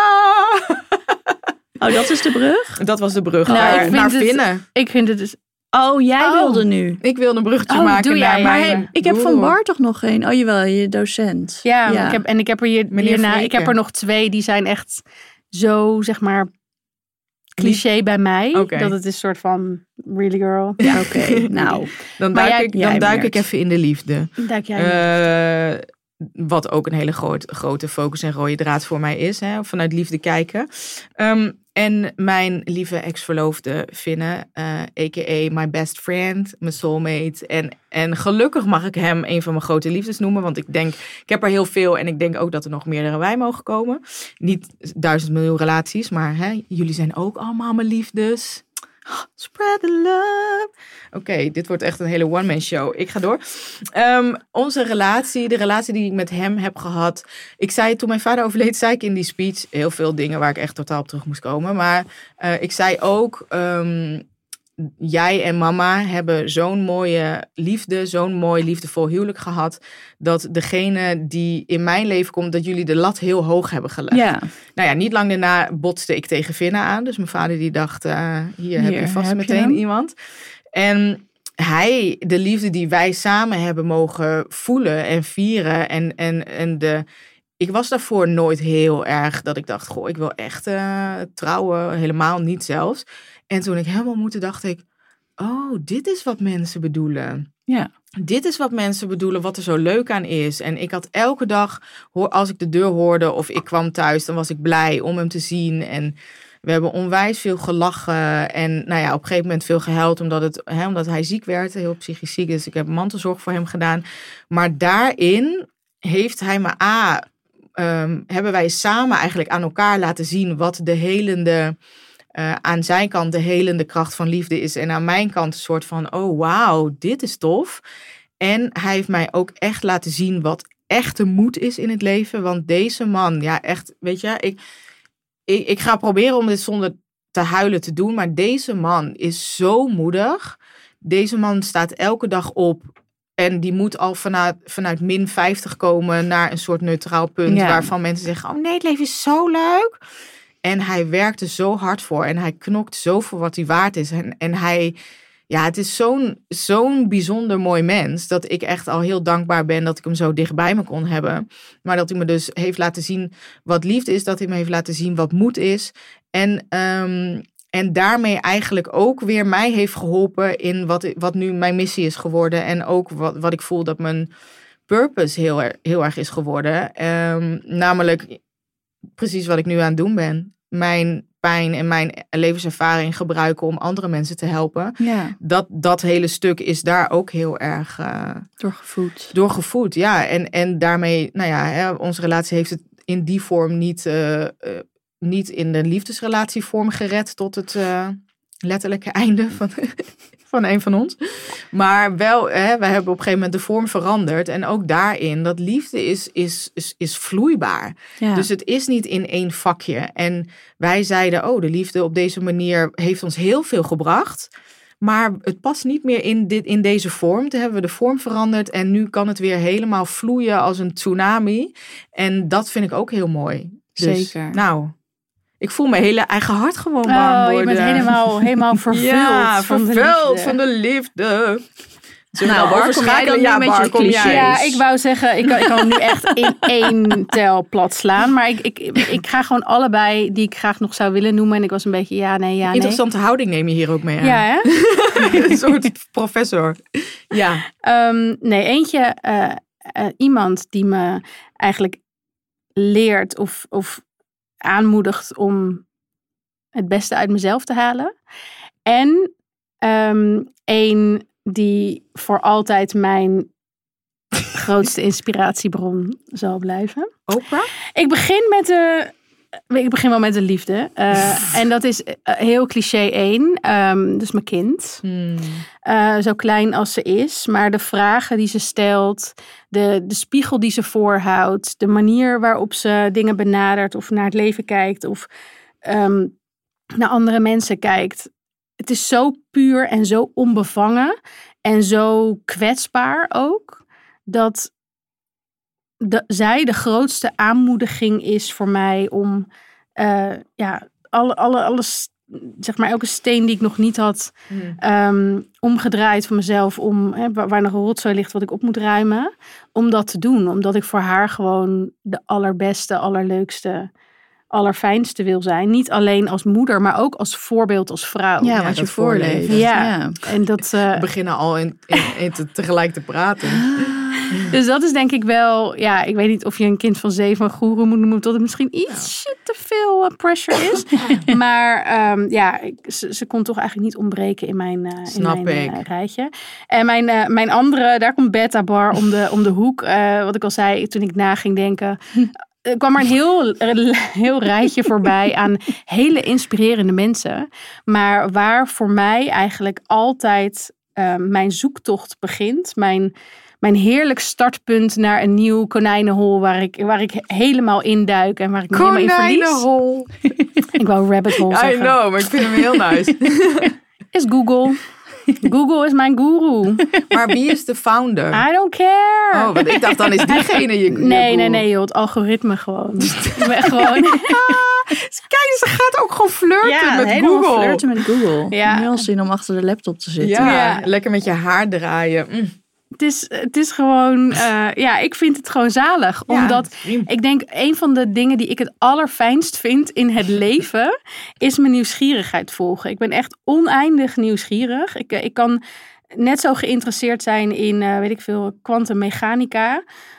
Oh, dat is de brug? Dat was de brug naar Vinnen. Ik vind het dus... Oh, jij wilde nu. Ik wilde een bruggetje maken naar mijn... Ik heb van Bar toch nog geen. Oh, jawel, je docent. Ja. Ik heb er hierna... Ik heb er nog 2, die zijn echt zo, zeg maar, cliché bij mij. Okay. Dat het is een soort van, really girl. Ja, oké. Nou. Dan duik ik even in de liefde. Duik jij wat ook een hele grote focus en rode draad voor mij is. Hè, vanuit liefde kijken. En mijn lieve ex-verloofde Finne, a.k.a. my best friend, mijn soulmate. En gelukkig mag ik hem een van mijn grote liefdes noemen. Want ik heb er heel veel en ik denk ook dat er nog meerdere bij mogen komen. Niet 1000 miljoen relaties, maar jullie zijn ook allemaal mijn liefdes. Spread the love. Oké, dit wordt echt een hele one-man show. Ik ga door. Onze relatie, de relatie die ik met hem heb gehad. Ik zei, toen mijn vader overleed, zei ik in die speech heel veel dingen waar ik echt totaal op terug moest komen. Maar ik zei ook, jij en mama hebben zo'n mooie liefde, zo'n mooi liefdevol huwelijk gehad, dat degene die in mijn leven komt, dat jullie de lat heel hoog hebben gelegd. Ja. Nou ja, niet lang daarna botste ik tegen Vinne aan. Dus mijn vader die dacht, hier heb je vast meteen iemand. En de liefde die wij samen hebben mogen voelen en vieren. Ik was daarvoor nooit heel erg dat ik dacht, ik wil echt trouwen. Helemaal niet zelfs. En toen ik hem ontmoette, dacht ik, oh, dit is wat mensen bedoelen. Ja. Dit is wat mensen bedoelen, wat er zo leuk aan is. En ik had elke dag, als ik de deur hoorde of ik kwam thuis, dan was ik blij om hem te zien. En we hebben onwijs veel gelachen. En op een gegeven moment veel gehuild, omdat hij ziek werd, heel psychisch ziek. Dus ik heb mantelzorg voor hem gedaan. Maar daarin heeft hij me hebben wij samen eigenlijk aan elkaar laten zien wat de helende... aan zijn kant de helende kracht van liefde is. En aan mijn kant een soort van, oh wauw, dit is tof. En hij heeft mij ook echt laten zien wat echte moed is in het leven. Want deze man, ja echt, weet je, ik ga proberen om dit zonder te huilen te doen. Maar deze man is zo moedig. Deze man staat elke dag op. En die moet al vanuit min 50 komen naar een soort neutraal punt. Ja. Waarvan mensen zeggen, oh nee, het leven is zo leuk. En hij werkt er zo hard voor. En hij knokt zo voor wat hij waard is. En hij, het is zo'n bijzonder mooi mens. Dat ik echt al heel dankbaar ben dat ik hem zo dichtbij me kon hebben. Maar dat hij me dus heeft laten zien wat liefde is. Dat hij me heeft laten zien wat moed is. En daarmee eigenlijk ook weer mij heeft geholpen in wat nu mijn missie is geworden. En ook wat ik voel dat mijn purpose heel erg is geworden. Namelijk precies wat ik nu aan het doen ben. Mijn pijn en mijn levenservaring gebruiken om andere mensen te helpen. Ja. Dat hele stuk is daar ook heel erg doorgevoed. Ja. En daarmee, onze relatie heeft het in die vorm niet in de liefdesrelatievorm gered tot het letterlijke einde van een van ons. Maar wel, we hebben op een gegeven moment de vorm veranderd. En ook daarin, dat liefde is vloeibaar. Ja. Dus het is niet in één vakje. En wij zeiden, de liefde op deze manier heeft ons heel veel gebracht. Maar het past niet meer in deze vorm. Toen hebben we de vorm veranderd. En nu kan het weer helemaal vloeien als een tsunami. En dat vind ik ook heel mooi. Dus, zeker. Ik voel mijn hele eigen hart gewoon warm worden. Je bent helemaal vervuld. Ja, vervuld van de liefde. Bar, kom jij dan nu met je cliché? Ja, ik wou zeggen, ik kan hem nu echt in één tel plat slaan. Maar ik ga gewoon allebei die ik graag nog zou willen noemen. En ik was een beetje nee. Interessante houding neem je hier ook mee aan. Ja, hè? Een soort professor. Ja. Eentje, iemand die me eigenlijk leert of aanmoedigt om het beste uit mezelf te halen. En één die voor altijd mijn grootste inspiratiebron zal blijven. Oprah? Ik begin met ik begin wel met de liefde. En dat is heel cliché 1. Dus mijn kind. Zo klein als ze is. Maar de vragen die ze stelt. De spiegel die ze voorhoudt. De manier waarop ze dingen benadert. Of naar het leven kijkt. Of naar andere mensen kijkt. Het is zo puur en zo onbevangen. En zo kwetsbaar ook. Dat zij de grootste aanmoediging is voor mij om alles, zeg maar elke steen die ik nog niet had omgedraaid voor mezelf, waar nog een rotzooi ligt wat ik op moet ruimen, om dat te doen. Omdat ik voor haar gewoon de allerbeste, allerleukste, allerfijnste wil zijn. Niet alleen als moeder, maar ook als voorbeeld als vrouw. Ja, wat je voorleeft. Ja. En dat we beginnen al tegelijk te praten. Dus dat is denk ik wel, ik weet niet of je een kind van 7 een goeroe moet noemen, tot het misschien iets te veel pressure is. Maar ze kon toch eigenlijk niet ontbreken in mijn rijtje. En mijn andere, daar komt Beta Bar om de hoek. Wat ik al zei toen ik na ging denken. Er kwam er een heel rijtje voorbij aan hele inspirerende mensen. Maar waar voor mij eigenlijk altijd mijn zoektocht begint. Mijn heerlijk startpunt naar een nieuw konijnenhol waar ik helemaal induik en waar ik me helemaal in verlies. Konijnenhol. Ik wou rabbit hole zeggen. I know, maar ik vind hem heel nice. Is Google. Google is mijn guru. Maar wie is de founder? I don't care. Oh, want ik dacht dan is diegene je Nee, joh, het algoritme gewoon. Kijk, ze gaat ook gewoon flirten met Google. Flirten met Google. Ja. Heel zin om achter de laptop te zitten. Ja, lekker met je haar draaien. Het is gewoon, ik vind het gewoon zalig. Omdat ik denk, een van de dingen die ik het allerfijnst vind in het leven, is mijn nieuwsgierigheid volgen. Ik ben echt oneindig nieuwsgierig. Ik kan net zo geïnteresseerd zijn in, kwantummechanica.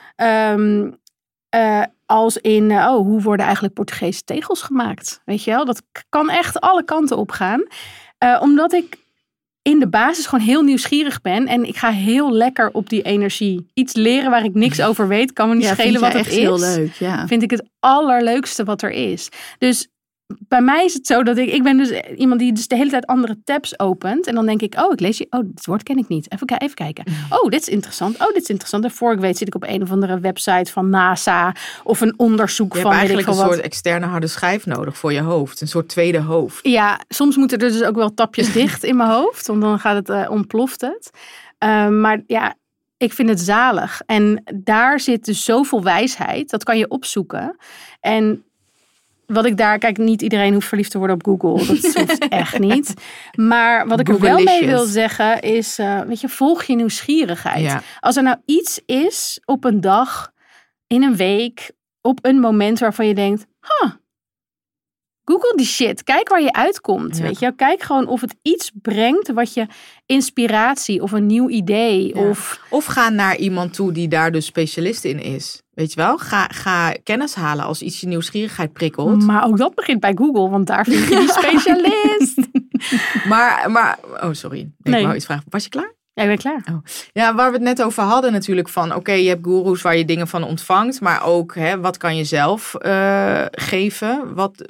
Als in, hoe worden eigenlijk Portugese tegels gemaakt? Weet je wel, dat kan echt alle kanten op gaan. Omdat ik in de basis gewoon heel nieuwsgierig ben. En ik ga heel lekker op die energie. Iets leren waar ik niks over weet. Kan me niet schelen wat het is. Heel leuk, ja. Vind ik het allerleukste wat er is. Dus bij mij is het zo dat ik ben dus iemand die dus de hele tijd andere tabs opent. En dan denk ik, ik lees je. Dit woord ken ik niet. Even kijken. Dit is interessant. En voor ik weet zit ik op een of andere website van NASA. Of een onderzoek van. Je hebt eigenlijk een soort externe harde schijf nodig voor je hoofd. Een soort tweede hoofd. Ja, soms moeten er dus ook wel tapjes dicht in mijn hoofd. Want dan gaat het, ontploft het. Maar ja, ik vind het zalig. En daar zit dus zoveel wijsheid. Dat kan je opzoeken. En wat ik daar, kijk, niet iedereen hoeft verliefd te worden op Google. Dat hoeft echt niet. Maar wat ik er wel mee wil zeggen is, volg je nieuwsgierigheid. Ja. Als er nou iets is op een dag, in een week, op een moment waarvan je denkt, Google die shit. Kijk waar je uitkomt. Ja. Weet je? Kijk gewoon of het iets brengt wat je inspiratie of een nieuw idee. Ja. Of ga naar iemand toe die daar dus specialist in is. Weet je wel? Ga kennis halen als iets je nieuwsgierigheid prikkelt. Maar ook dat begint bij Google, want daar vind je die specialist. maar sorry. Ik wou iets vragen. Was je klaar? Ja, ik ben klaar. Oh. Ja, waar we het net over hadden natuurlijk van, je hebt goeroes waar je dingen van ontvangt, maar ook, wat kan je zelf geven?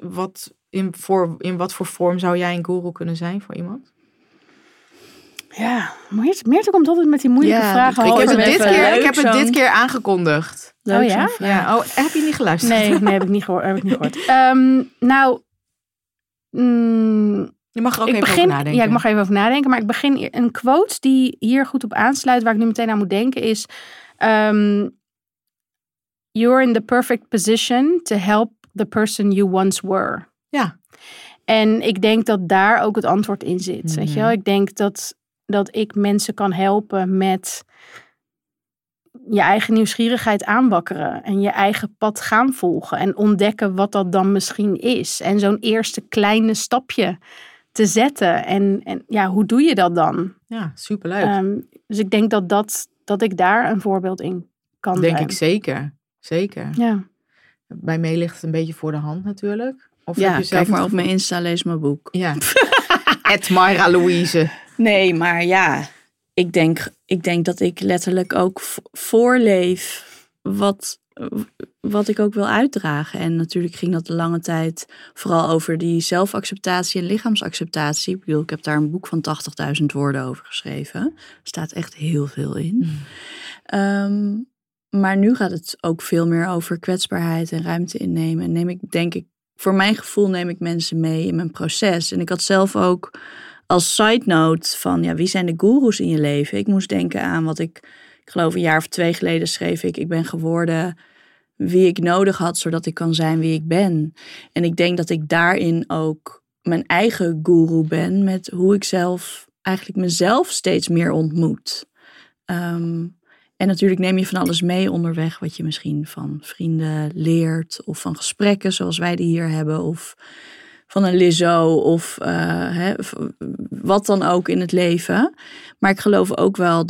In wat voor vorm zou jij een goeroe kunnen zijn voor iemand? Ja, Meerte komt altijd met die moeilijke vragen. Ik heb het dit keer aangekondigd. Leuk, ja? Ja. Heb je niet geluisterd? Nee, heb ik niet gehoord. Je mag er ook even over nadenken. Ja, ik mag even over nadenken. Maar ik begin een quote die hier goed op aansluit, waar ik nu meteen aan moet denken, is you're in the perfect position to help the person you once were. Ja. En ik denk dat daar ook het antwoord in zit. Weet je wel? Ik denk dat ik mensen kan helpen met je eigen nieuwsgierigheid aanwakkeren. En je eigen pad gaan volgen. En ontdekken wat dat dan misschien is. En zo'n eerste kleine stapje te zetten. En hoe doe je dat dan? Ja, superleuk. Dus ik denk dat ik daar een voorbeeld in kan zijn. Denk ik zeker. Zeker. Ja. Bij mij ligt het een beetje voor de hand natuurlijk. Of kijk maar op mijn Insta, lees mijn boek. Ja. Myra Louise. Nee, maar ja, ik denk dat ik letterlijk ook voorleef wat wat ik ook wil uitdragen. En natuurlijk ging dat de lange tijd vooral over die zelfacceptatie en lichaamsacceptatie. Ik bedoel, ik heb daar een boek van 80.000 woorden over geschreven. Er staat echt heel veel in. Maar nu gaat het ook veel meer over kwetsbaarheid en ruimte innemen. En denk ik, voor mijn gevoel neem ik mensen mee in mijn proces. En ik had zelf ook als side note van, wie zijn de goeroes in je leven? Ik moest denken aan wat ik geloof een jaar of 2 geleden schreef ik ben geworden wie ik nodig had, zodat ik kan zijn wie ik ben. En ik denk dat ik daarin ook mijn eigen goeroe ben met hoe ik zelf eigenlijk mezelf steeds meer ontmoet. En natuurlijk neem je van alles mee onderweg wat je misschien van vrienden leert of van gesprekken zoals wij die hier hebben of van een Lizzo of wat dan ook in het leven. Maar ik geloof ook wel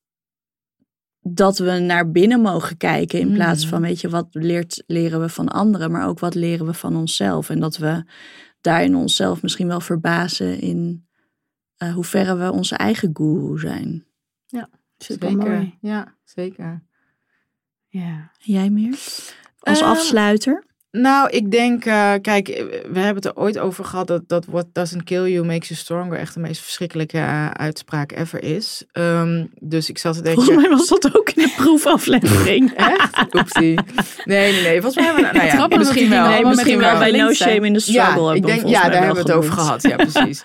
dat we naar binnen mogen kijken in plaats van, weet je, wat leren we van anderen, maar ook wat leren we van onszelf. En dat we daarin onszelf misschien wel verbazen in hoeverre we onze eigen goeroe zijn. Ja, super mooi. Ja, zeker. Ja. Jij Meert? Als afsluiter? Nou, ik denk, kijk, we hebben het er ooit over gehad dat what doesn't kill you makes you stronger echt de meest verschrikkelijke uitspraak ever is. Dus ik zat te denken... Volgens mij was dat ook in de proefaflevering. Echt? Oepsie. Nee. Volgens mij hebben we... misschien wel bij No Shame in the Struggle. Daar hebben we het over gehad. Ja, precies.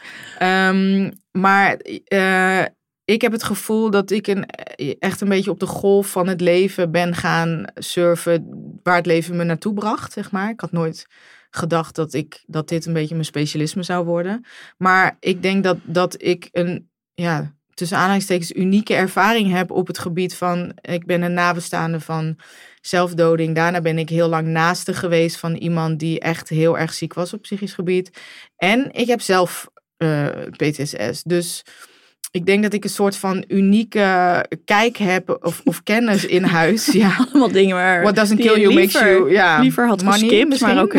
Maar ik heb het gevoel dat ik echt een beetje op de golf van het leven ben gaan surfen waar het leven me naartoe bracht, zeg maar. Ik had nooit gedacht dat dit een beetje mijn specialisme zou worden. Maar ik denk dat ik een, tussen aanhalingstekens, unieke ervaring heb op het gebied van, ik ben een nabestaande van zelfdoding. Daarna ben ik heel lang naaste geweest van iemand die echt heel erg ziek was op psychisch gebied. En ik heb zelf PTSS. Dus ik denk dat ik een soort van unieke kijk heb of kennis in huis. Ja. Allemaal dingen waar what doesn't kill you makes you liever had money, geskipt, misschien. maar oké.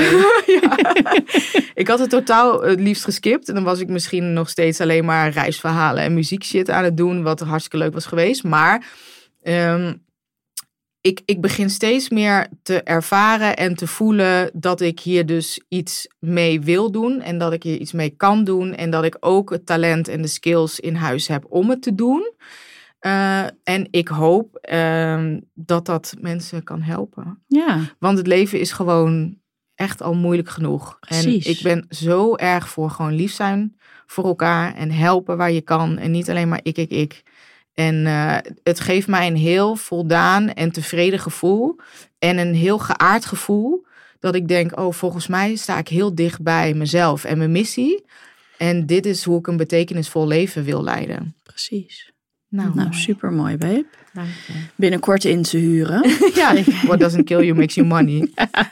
Ik had het totaal het liefst geskipt. En dan was ik misschien nog steeds alleen maar reisverhalen en muziek shit aan het doen. Wat hartstikke leuk was geweest. Maar ik begin steeds meer te ervaren en te voelen dat ik hier dus iets mee wil doen. En dat ik hier iets mee kan doen. En dat ik ook het talent en de skills in huis heb om het te doen. En ik hoop dat mensen kan helpen. Ja. Want het leven is gewoon echt al moeilijk genoeg. Precies. En ik ben zo erg voor gewoon lief zijn voor elkaar. En helpen waar je kan. En niet alleen maar ik. En het geeft mij een heel voldaan en tevreden gevoel. En een heel geaard gevoel. Dat ik denk, volgens mij sta ik heel dicht bij mezelf en mijn missie. En dit is hoe ik een betekenisvol leven wil leiden. Precies. Nou super mooi, babe. Dank je. Binnenkort in te huren. Ja, what doesn't kill you makes you money.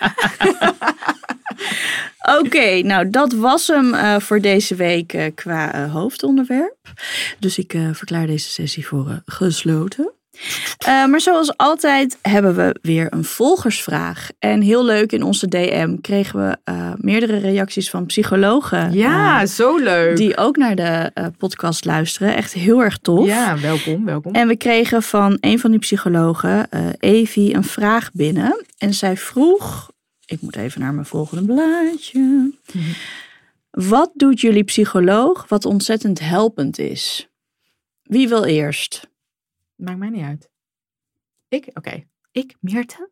Oké, nou dat was hem voor deze week qua hoofdonderwerp. Dus ik verklaar deze sessie voor gesloten. Maar zoals altijd hebben we weer een volgersvraag. En heel leuk, in onze DM kregen we meerdere reacties van psychologen. Ja, zo leuk. Die ook naar de podcast luisteren. Echt heel erg tof. Ja, welkom. En we kregen van een van die psychologen, Evie, een vraag binnen. En zij vroeg... Ik moet even naar mijn volgende blaadje. Wat doet jullie psycholoog wat ontzettend helpend is? Wie wil eerst? Maakt mij niet uit. Oké. Ik, Meerte?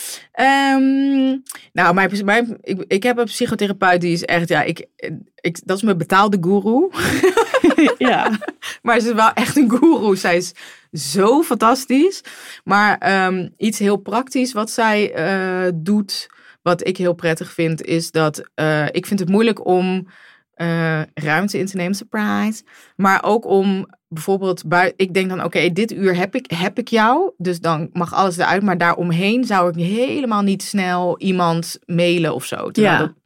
Ik heb een psychotherapeut die is echt... dat is mijn betaalde goeroe. Ja. Maar ze is wel echt een goeroe. Zij is zo fantastisch. Maar iets heel praktisch wat zij doet... Wat ik heel prettig vind, is dat ik vind het moeilijk om ruimte in te nemen, surprise. Maar ook om bijvoorbeeld, ik denk dan, oké, dit uur heb ik jou. Dus dan mag alles eruit. Maar daaromheen zou ik helemaal niet snel iemand mailen of zo.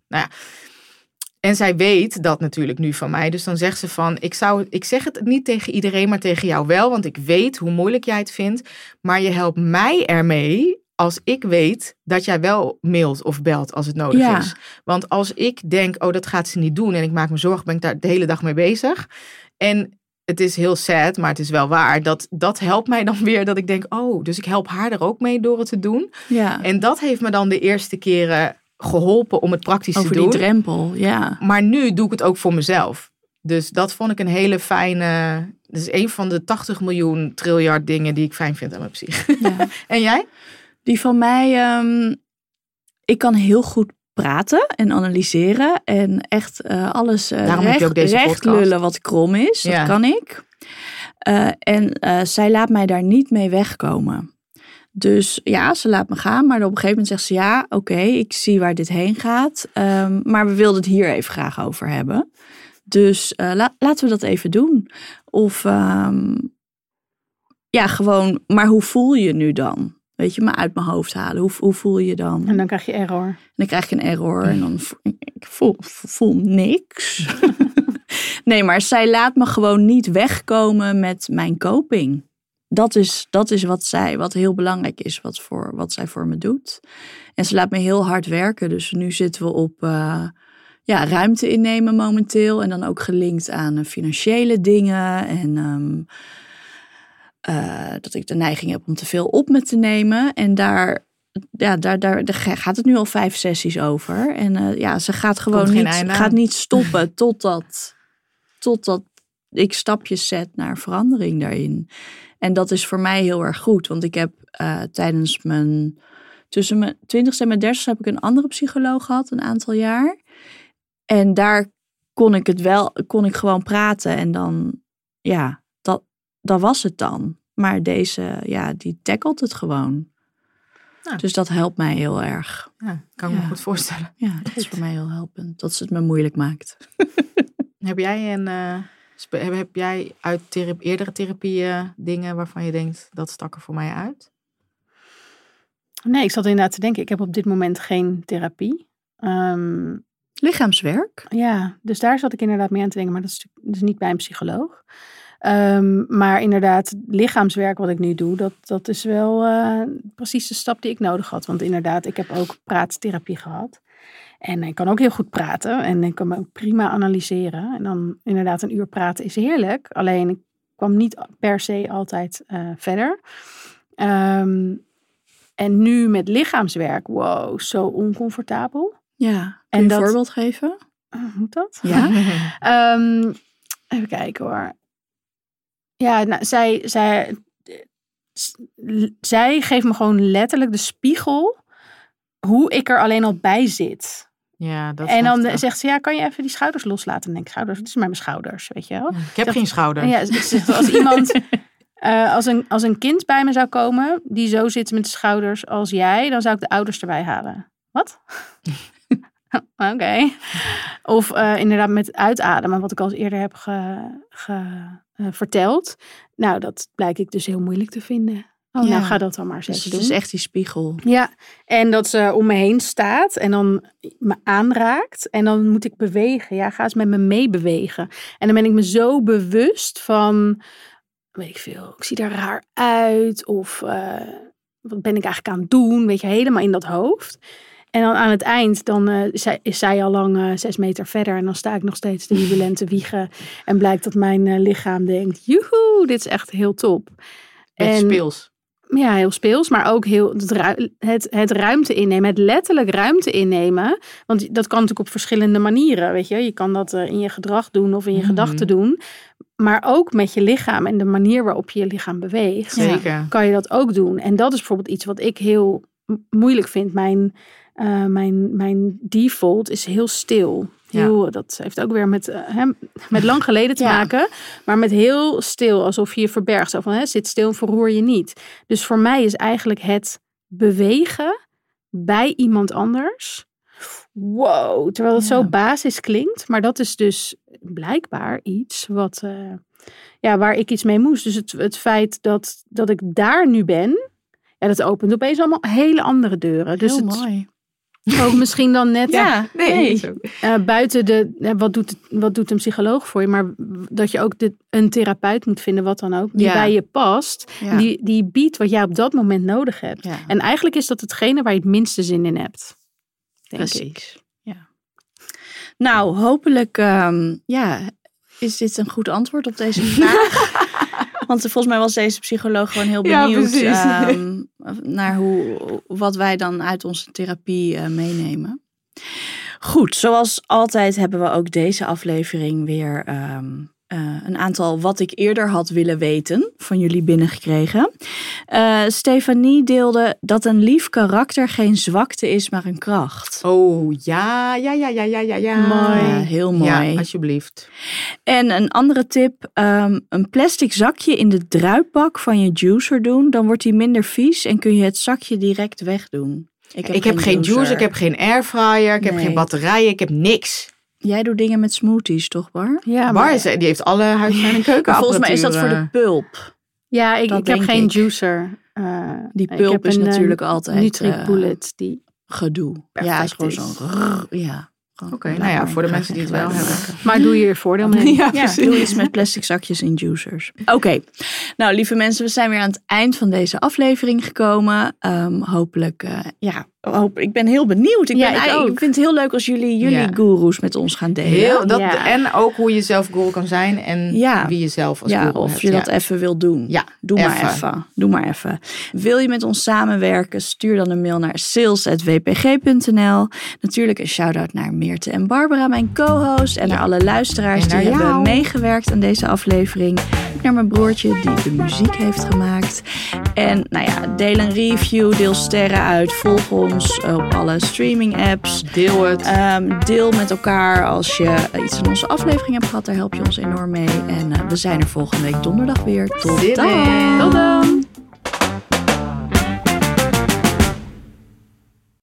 En zij weet dat natuurlijk nu van mij. Dus dan zegt ze van, ik zeg het niet tegen iedereen, maar tegen jou wel. Want ik weet hoe moeilijk jij het vindt. Maar je helpt mij ermee... als ik weet dat jij wel mailt of belt als het nodig is. Want als ik denk, dat gaat ze niet doen... en ik maak me zorgen, ben ik daar de hele dag mee bezig. En het is heel sad, maar het is wel waar. Dat helpt mij dan weer dat ik denk, dus ik help haar er ook mee door het te doen. Ja. En dat heeft me dan de eerste keren geholpen om het praktisch te doen. Over die drempel, ja. Maar nu doe ik het ook voor mezelf. Dus dat vond ik een hele fijne... Dat is een van de 80 miljoen triljard dingen die ik fijn vind aan mijn psyche. Ja. En jij? Die van mij, ik kan heel goed praten en analyseren. En echt alles recht lullen wat krom is. Dat kan ik. Zij laat mij daar niet mee wegkomen. Dus ja, ze laat me gaan. Maar op een gegeven moment zegt ze, ja, oké, ik zie waar dit heen gaat. Maar we wilden het hier even graag over hebben. Dus laten we dat even doen. Of gewoon, maar hoe voel je nu dan? Weet je, me uit mijn hoofd halen. Hoe voel je dan? En dan krijg je error. En dan krijg je een error en dan ik voel niks. Nee, maar zij laat me gewoon niet wegkomen met mijn coping. Dat is wat heel belangrijk is, wat zij voor me doet. En ze laat me heel hard werken. Dus nu zitten we op ruimte innemen momenteel. En dan ook gelinkt aan financiële dingen. En dat ik de neiging heb om te veel op me te nemen. En daar gaat het nu al 5 sessies over. En ze gaat gewoon niet stoppen totdat ik stapjes zet naar verandering daarin. En dat is voor mij heel erg goed. Want ik heb tijdens tussen mijn 20ste en mijn 30ste heb ik een andere psycholoog gehad, een aantal jaar. En daar kon ik gewoon praten. En dan, dat was het dan. Maar deze, die tackelt het gewoon. Ja. Dus dat helpt mij heel erg. Ja, kan ik me goed voorstellen. Ja, dat is voor mij heel helpend. Dat ze het me moeilijk maakt. Heb jij uit eerdere therapieën dingen waarvan je denkt, dat stak er voor mij uit? Nee, ik zat inderdaad te denken, ik heb op dit moment geen therapie. Lichaamswerk? Ja, dus daar zat ik inderdaad mee aan te denken, maar dat is dus niet bij een psycholoog. Maar inderdaad, lichaamswerk wat ik nu doe, dat is wel precies de stap die ik nodig had. Want inderdaad, ik heb ook praattherapie gehad. En ik kan ook heel goed praten en ik kan me ook prima analyseren. En dan inderdaad 1 uur praten is heerlijk. Alleen ik kwam niet per se altijd verder. En nu met lichaamswerk, wow, zo oncomfortabel. Ja, kun je een voorbeeld geven? Moet dat? Ja. Even kijken hoor. Ja, nou, zij geeft me gewoon letterlijk de spiegel hoe ik er alleen al bij zit. Ja, dat en dan zegt ze, kan je even die schouders loslaten? En dan denk ik, schouders, dit is maar mijn schouders, weet je wel. Ja, ik heb geen schouders. Ja, als iemand, als een kind bij me zou komen, die zo zit met de schouders als jij, dan zou ik de ouders erbij halen. Wat? Oké. Of inderdaad met uitademen, wat ik al eerder heb verteld. Nou, dat blijk ik dus heel moeilijk te vinden. Nou ga dat dan maar eens even doen. Het is echt die spiegel. Ja, en dat ze om me heen staat en dan me aanraakt. En dan moet ik bewegen. Ja, ga eens met me meebewegen. En dan ben ik me zo bewust van, weet ik veel, ik zie er raar uit. Of wat ben ik eigenlijk aan het doen? Weet je, helemaal in dat hoofd. En dan aan het eind, dan is zij al lang 6 meter verder. En dan sta ik nog steeds de jubilant te wiegen. En blijkt dat mijn lichaam denkt, joehoe, dit is echt heel top. En speels. Ja, heel speels, maar ook heel het ruimte innemen, het letterlijk ruimte innemen. Want dat kan natuurlijk op verschillende manieren, weet je. Je kan dat in je gedrag doen of in je gedachten doen. Maar ook met je lichaam en de manier waarop je je lichaam beweegt. Zeker. Kan je dat ook doen. En dat is bijvoorbeeld iets wat ik heel moeilijk vind. Mijn default is heel stil. Dat heeft ook weer met lang geleden te maken. Maar met heel stil, alsof je je verbergt. Zo van, zit stil en verroer je niet. Dus voor mij is eigenlijk het bewegen bij iemand anders. Wow, terwijl het zo basis klinkt. Maar dat is dus blijkbaar iets wat, waar ik iets mee moest. Dus het feit dat ik daar nu ben, dat opent opeens allemaal hele andere deuren. Dus heel mooi. Ook misschien dan net buiten wat doet een psycholoog voor je, maar dat je ook een therapeut moet vinden, wat dan ook, die bij je past, die biedt wat jij op dat moment nodig hebt. Ja. En eigenlijk is dat hetgene waar je het minste zin in hebt. Denk ik. Ja. Nou, hopelijk is dit een goed antwoord op deze vraag? Want volgens mij was deze psycholoog gewoon heel benieuwd naar wat wij dan uit onze therapie meenemen. Goed, zoals altijd hebben we ook deze aflevering weer een aantal wat ik eerder had willen weten van jullie binnengekregen. Stefanie deelde dat een lief karakter geen zwakte is, maar een kracht. Oh, ja. Mooi. Ja, heel mooi. Ja, alsjeblieft. En een andere tip, een plastic zakje in de druipbak van je juicer doen. Dan wordt die minder vies en kun je het zakje direct wegdoen. Ik heb geen juicer, ik heb geen airfryer, ik heb geen batterijen, ik heb niks. Jij doet dingen met smoothies, toch Bar? Ja, Bar die heeft alle huishouding en keukenapparatuur. Volgens mij is dat voor de pulp. Ja, ik heb geen juicer. Die pulp is natuurlijk altijd NutriBullet die gedoe. Ja, is gewoon zo'n. Ja. Oké, nou ja, voor de mensen die het wel hebben. Maar doe je er voordeel mee. Ja, doe iets met plastic zakjes in juicers. Oké. Nou, lieve mensen, we zijn weer aan het eind van deze aflevering gekomen. Hopelijk, ik ben heel benieuwd. Ik vind het heel leuk als jullie goeroes met ons gaan delen. En ook hoe je zelf guru kan zijn en wie je zelf als guru hebt. Of je dat even wil doen. Ja, doe maar even. Wil je met ons samenwerken? Stuur dan een mail naar sales@wpg.nl. Natuurlijk een shout-out naar Meerte en Barbara, mijn co-host. En naar alle luisteraars die hebben meegewerkt aan deze aflevering. Naar mijn broertje die de muziek heeft gemaakt. En deel een review, deel sterren uit. Volg ons op alle streaming apps. Deel het. Deel met elkaar als je iets van onze aflevering hebt gehad. Daar help je ons enorm mee. En we zijn er volgende week donderdag weer. Tot dan.